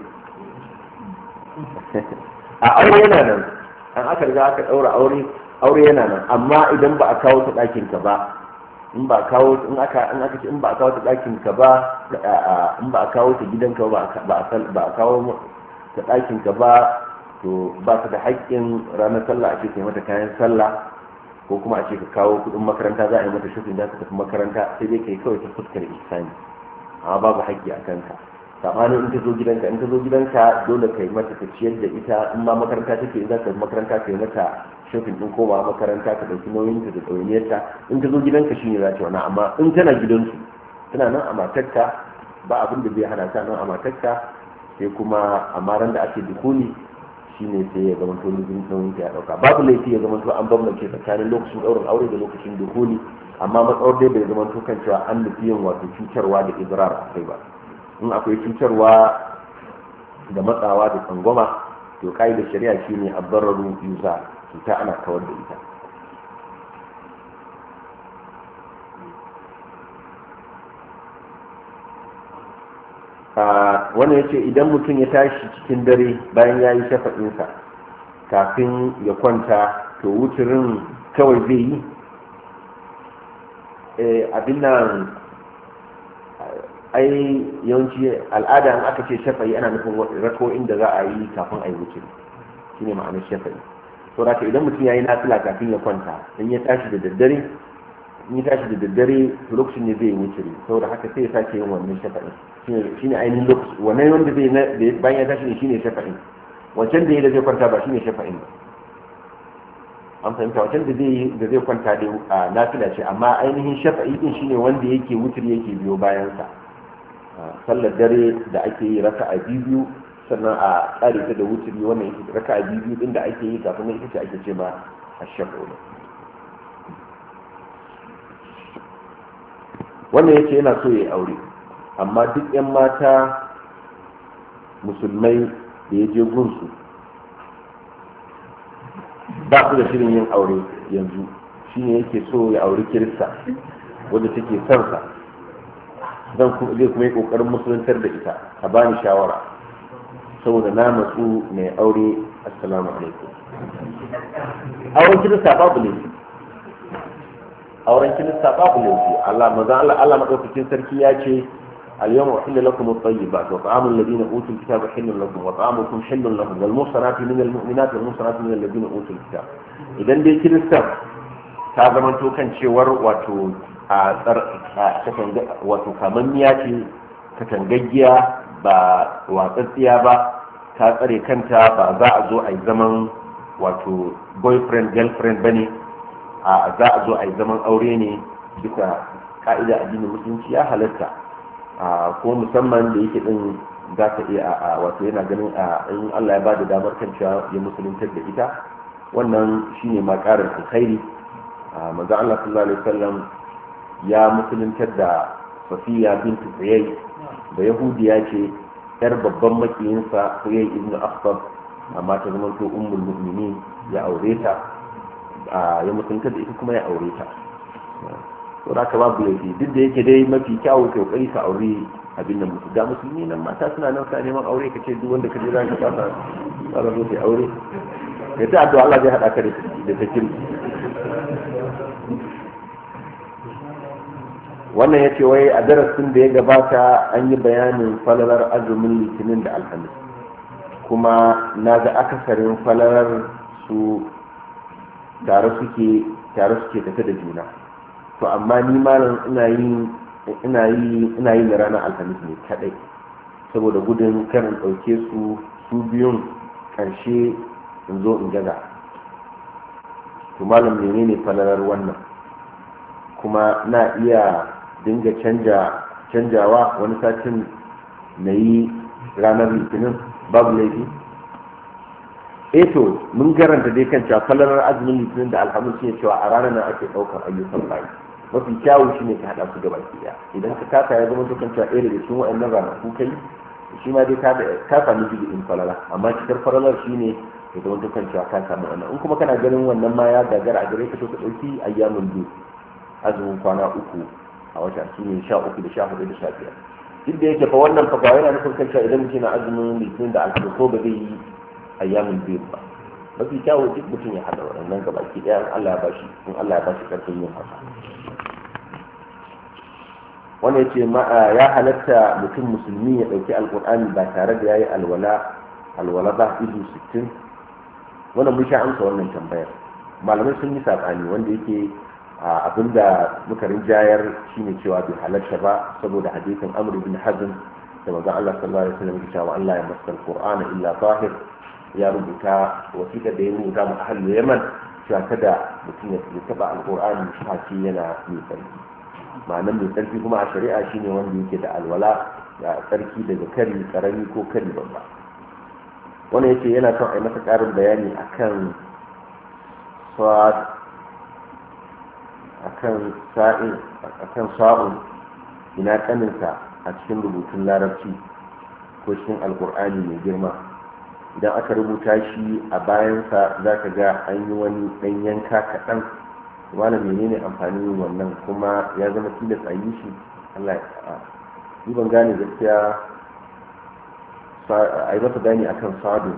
a aure yana nan an aka riga aka daura aure yana nan amma idan ba a kawo ta ɗakin ka ba in ba a kawo ta ɗakin ka ba in ba a kawo ta gidanka ba a kawo ta ɗakin ka ba to ba ka da haƙƙin ranar sallah a ce kai mata kayan sallah ko kuma a ce ka kawo kuɗin makaranta za a yi mata shufin za ka tafi makaranta sai dai kai kawai ta fuskar ihsani amma babu haƙƙi a kanka sabanin in ta zo gidanka dole kai mata ka ciyar da ita in ma makaranta take in za ka makaranta kai mata shofin din ko ba makaranta ka dauki nauyin ta da ɗawainiyar ta in ta zo gidanka shine za ta wani amma in tana gidansu tana nan a matarka ba abin da zai hana ta nan a matarka sai kuma amma ran da ake dukuni shine sai ya zama to nauyin ta ya dauka babu laifi ya zama to an bambance tsakanin lokacin ɗaurin aure da lokacin dukuni amma matsawar dai bai zama to kan cewa an nufi yin wato cutarwa da idrar akai ba in akwai cutarwa da matsawa da tsangwama to da shari'a shine abbararu yuza cuta ana kawar da ita wannan yace idan mutum ya tashi cikin dare bayan ya yi shafa'insa kafin ya kwanta to wuturin kawai zai yi abin nan ai yawanci al'ada in aka ce shafa'i ana nufin rako'in da za a yi kafin a yi wuce shine ma'anar shafa'i to da idan mutum ya yi nafila kafin ya kwanta in ya tashi da daddare to lokacin ne zai yi wuce saboda haka sai ya sake yin wannan shafa'i shine ainihin lokaci wannan wanda zai bayan ya tashi ne shine shafa'i wancan da ya da zai kwanta ba shine shafa'in ba an fahimta wancan da zai kwanta da nafila ce amma ainihin shafa'i din shine wanda yake wutar yake biyo bayan sa sallar dare da ake yi raka'a biyu sannan a tsare ta da wuturi wannan ita raka'a biyu din da ake yi kafin ita ce ake ce ma ashafa'u wannan yace yana so ya aure amma duk yan mata musulmai da ya je gunsu ba su da shirin yin aure yanzu shine yake so ya auri kirista wadda take son sa zai kuma yi kokarin musuluntar da ita a bani shawara saboda na matsu mai aure. Assalamu alaikum. Auren kirista babu laifi Allah madaukakin sarki ya ce اليوم أحل لكم الطيبات وطعام الذين أوتوا الكتاب حل لكم وطعامكم حل لهم والمحصنات من المؤمنات والمحصنات من الذين أوتوا الكتاب. إذن دي كريستان هذا من توكن شوار wato kamanniya ce katangaggiya ba watsatsiya ba ta tsare kanta ba za a zo a yi zaman wato boyfriend girlfriend bane za a zo a yi zaman aure ne bisa ka'ida addinin musulunci ya halatta ko musamman da yake din za ta iya wato yana ganin in Allah ya bada damar kan cewa ya musuluntar da ita wannan shine ma karin alkhairi. Manzo Allah sallallahu alaihi wasallam ya musuluntar da Safiya bint Huyay da Yahudiya ce yar babban makiyinsa Huyay ibn Akhtab amma ta zama to ummul mu'minin ya aure ta ya musuluntar da ita kuma ya aure ta. to da ka babu laifi duk da yake dai mafi kyawu kai kokari ka aure abin nan musu ga musulmi nan mata suna nan sa neman aure ka ce duk wanda ka je za ka ba sa zo sai aure ya ta addu'a Allah zai hada ka da takin wannan yace wai a darasin da ya gabata an yi bayanin falalar azumin litinin da alhamis kuma na ga akasarin falalar su tare suke tafe da juna to amma ni malam ina yi da ranar alhamis ne kadai saboda gudun karin ɗauke su biyun ƙarshe in zo in gaza to malam menene falalar wannan kuma na iya dinga canjawa wani satin na yi ranar litinin babu laifi to mun garanta dai kan cewa falalar azumin litinin da alhamis ne cewa a ranar nan ake ɗaukar ayyukan bayi mafi kyawu shi ne ka haɗa su gaba ɗaya idan ka kasa ya zama dukkan cewa ɗaya daga cikin waɗannan ranaku kai shi ma dai ka sami jigiɗin falala amma cikar falalar shi ne ya zama dukkan cewa ka samu wannan in kuma kana ganin wannan ma ya gagara a gare ka to ka ɗauki ayyamin biyu azumin kwana uku a wata shi ne 13 da 14 da 15 duk da yake fa wannan fa ba yana nufin kan cewa idan mutum na azumin litinin da alhamis ko ba zai yi ayyamin biyu ba mafi kyawu duk mutum ya haɗa waɗannan gaba ki ɗaya in Allah ya bashi ƙarfin yin haka wanda yace ya halatta mutum musulmi ya ɗauki alƙur'ani ba tare da yayi alwala ba izu 60 wannan mun sha amsa wannan tambayar malamai sun yi saɓani wanda yake abinda muka rinjayar shine cewa bai halatta ba saboda hadisin Amr ibn Hazm da manzon Allah sallallahu alaihi wasallam ya cewa Allah ya masal Qur'ana illa zahir ya rubuta wasiƙa da ya rubuta mu ahlul Yaman cewa kada mutum ya taba alqur'ani shi yana mai tsarki ma'anar mai tsarki kuma a shari'a shine wanda yake da alwala da tsarki daga kari karami ko kari babba wannan yake yana son a yi masa ƙarin bayani akan sa'un ina kaninsa a cikin rubutun larabci ko cikin alkur'ani mai girma idan aka rubuta shi a bayansa za ka ga an yi wani ɗan yanka kaɗan wani menene amfanin wannan kuma ya zama tilas a yi shi Allah ya ban gane gaskiya a yi masa gani akan sa'adu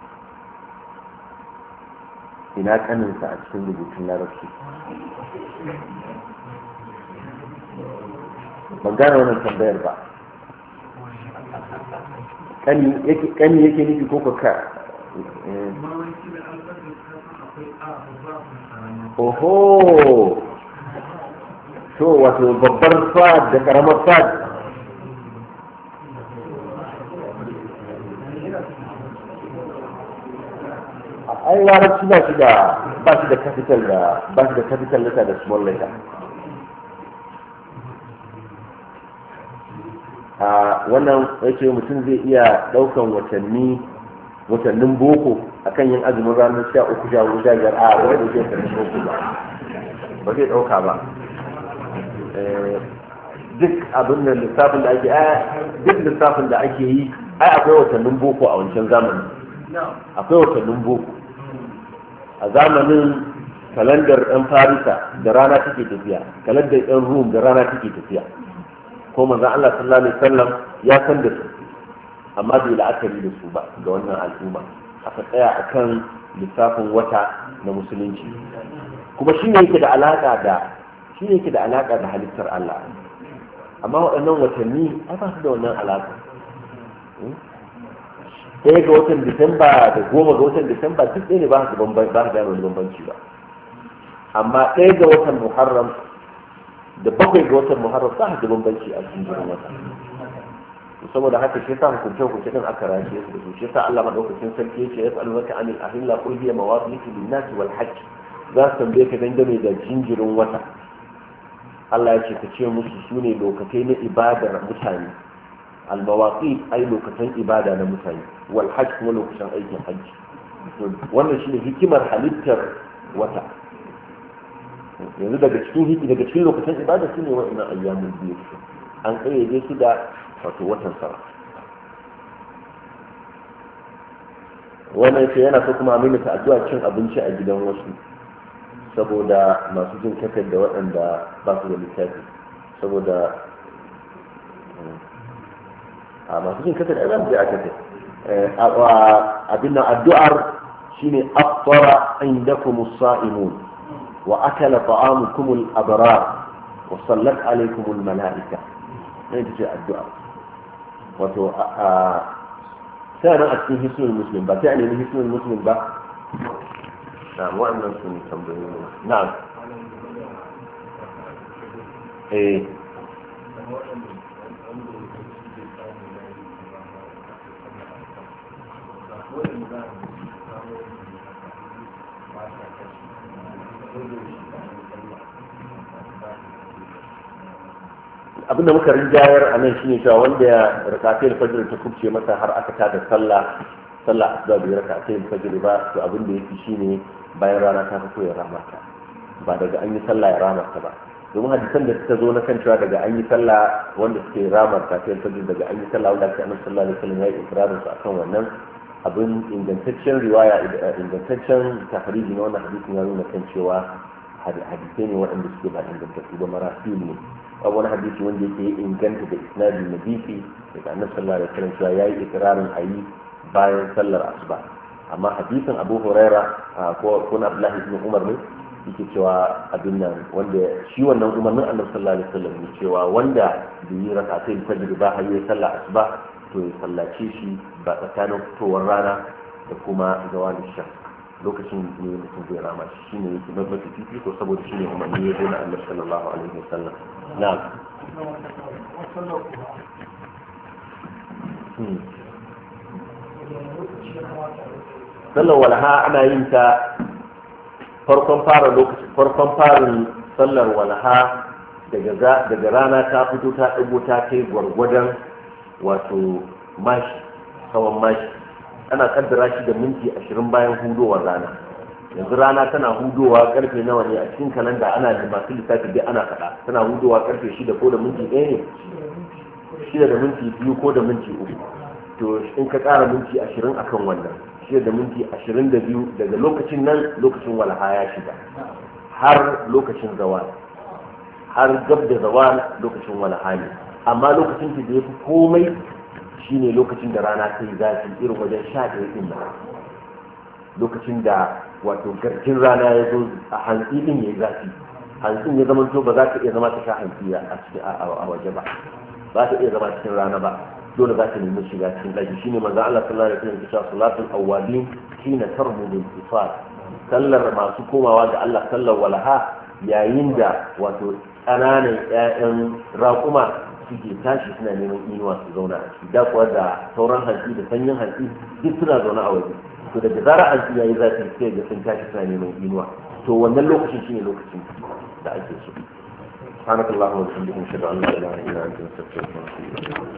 ina kaninsa a cikin rubutun larabci ban gane wannan tambayar ba kani yake nufi ko ka oho to wato babbar fad da karamar fad ai larabci ba shi da capital letter da small letter wannan yake mutum zai iya daukan watannin boko akan yin azumin ranar 13 15 a wani da zai boko ba zai dauka ba duk abin da lissafin da ake yi ai akwai watannin boko a wancan zamani akwai watannin boko a zamanin kalandar ɗan farisa da rana take tafiya kalandar ɗan rum da rana take tafiya ko manzon Allah sallallahu alaihi wasallam ya san da su amma bai la'akari da su ba ga wannan al'umma aka tsaya akan lissafin wata na musulunci kuma shine yake da alaka da halittar Allah amma waɗannan watanni ai ba su da wannan alaka ɗaya ga watan disamba da 10 ga watan disamba duk ɗaya ne ba su da wani bambanci ba amma ɗaya ga watan muharram da 7 ga watan muharram za su da bambanci a cikin jirin wata saboda haka shi yasa hukunce din aka rashe su da su shi yasa Allah madaukakin sarki yake ya tsalu maka anil ahilla qul hiya mawaqitu lin-nas wal hajj za su tambaye ka dangane da jinjirin wata Allah ya ce ka ce musu sune lokacai na ibadar mutane al-mawaqit ay lokacin ibada na mutane wal hajj kuma lokacin aikin hajji wannan shine hikimar halittar wata yanzu daga cikin lokacin ibada shine wa'annan ayyamul biyu an kayyade su da wato watan sama wannan ce yana so kuma amina ta addu'a cin abinci a gidan wasu saboda masu jin kasar da waɗanda ba su da littafi saboda a masu jin kasar da za su je a kasar abin nan addu'ar shine afṭara indakum as-sa'imun wa akala ta'amukum al-abrar wa sallat alaykum al-mala'ika ne ce addu'a wato sai nan a cikin hisnul muslim ba sai a nemi hisnul muslim ba na wa'annan sun tambayoyi na'am abinda muka rinjayar a nan shine cewa wanda ya rakatai fajr ta kubce masa har aka tada sallah asuba bai rakatai fajr ba to abinda yake shine bayan rana ta fito ya rama ta ba daga an yi sallah ya rama ta ba domin hadisan da suka zo na kan cewa daga an yi sallah wanda suke rama rakatai fajr daga an yi sallah wanda annabi sallallahu alaihi wasallam ya yi ikrarin su akan wannan abin ingantaccen riwaya ingantaccen tahriji na wannan hadisin ya nuna kan cewa hadisai ne waɗanda suke ba ingantattu ba marasil ne babu wani hadisi wanda yake inganta da isnadi na bifi daga annabi sallallahu alaihi wasallam cewa yayi ikrarin ayi bayan sallar asuba amma hadisin Abu Huraira ko na Abdullahi ibn Umar ne yake cewa abin nan wanda shi wannan umarnin annabi sallallahu alaihi wasallam ne cewa wanda bai yi rak'atai fajr ba har yayi sallar asuba to ya sallace shi ba tsakanin fitowar rana da kuma zawalin shams lokacin ne mutum zai rama shi ne yake mafi fifi ko saboda shi ne umarni ya zo na annabi sallallahu alaihi wasallam na'am sallar walaha ana yin ta farkon farin sallar walaha daga rana ta fito ta ɗago ta kai gwargwadon wato mashi tsawon mashi ana kaddara shi da minti 20 bayan hudowar rana yanzu rana tana hudowa karfe nawa ne a cikin kalanda ana da masu lissafi dai ana faɗa tana hudowa karfe 6 ko da minti 1 ne 6 da minti 2 ko da minti 3 to in ka ƙara minti 20 akan wannan 6 da minti 22 daga lokacin nan lokacin walaha ya shiga har lokacin zawal har gab da zawal lokacin walaha ne amma lokacin da ya fi komai shine lokacin da rana ta yi zafi irin wajen 11 din nan lokacin da wato garjin rana ya zo a hantsi din ya yi zafi hantsin ya zama to ba za ka iya zama ta sha hantsi a waje ba ba ta iya zama cikin rana ba dole za ta nemi shiga cikin ɗaki shine manzo Allah sallallahu alaihi wasallam ya ce salatul awwabin hina tarmudu al-ifad sallar masu komawa ga Allah sallar walaha yayin da wato ƙananan ƴaƴan raƙuma suke tashi suna neman inuwa su zauna a ciki da kuwa da sauran hantsi da sanyin hantsi duk suna zaune a waje to daga zarar hantsi yayi zafi sai ga sun tashi suna neman inuwa to wannan lokacin shine lokacin da ake so subhanakallahumma wa bihamdika ashhadu an la ilaha illa anta astaghfiruka wa atubu ilayk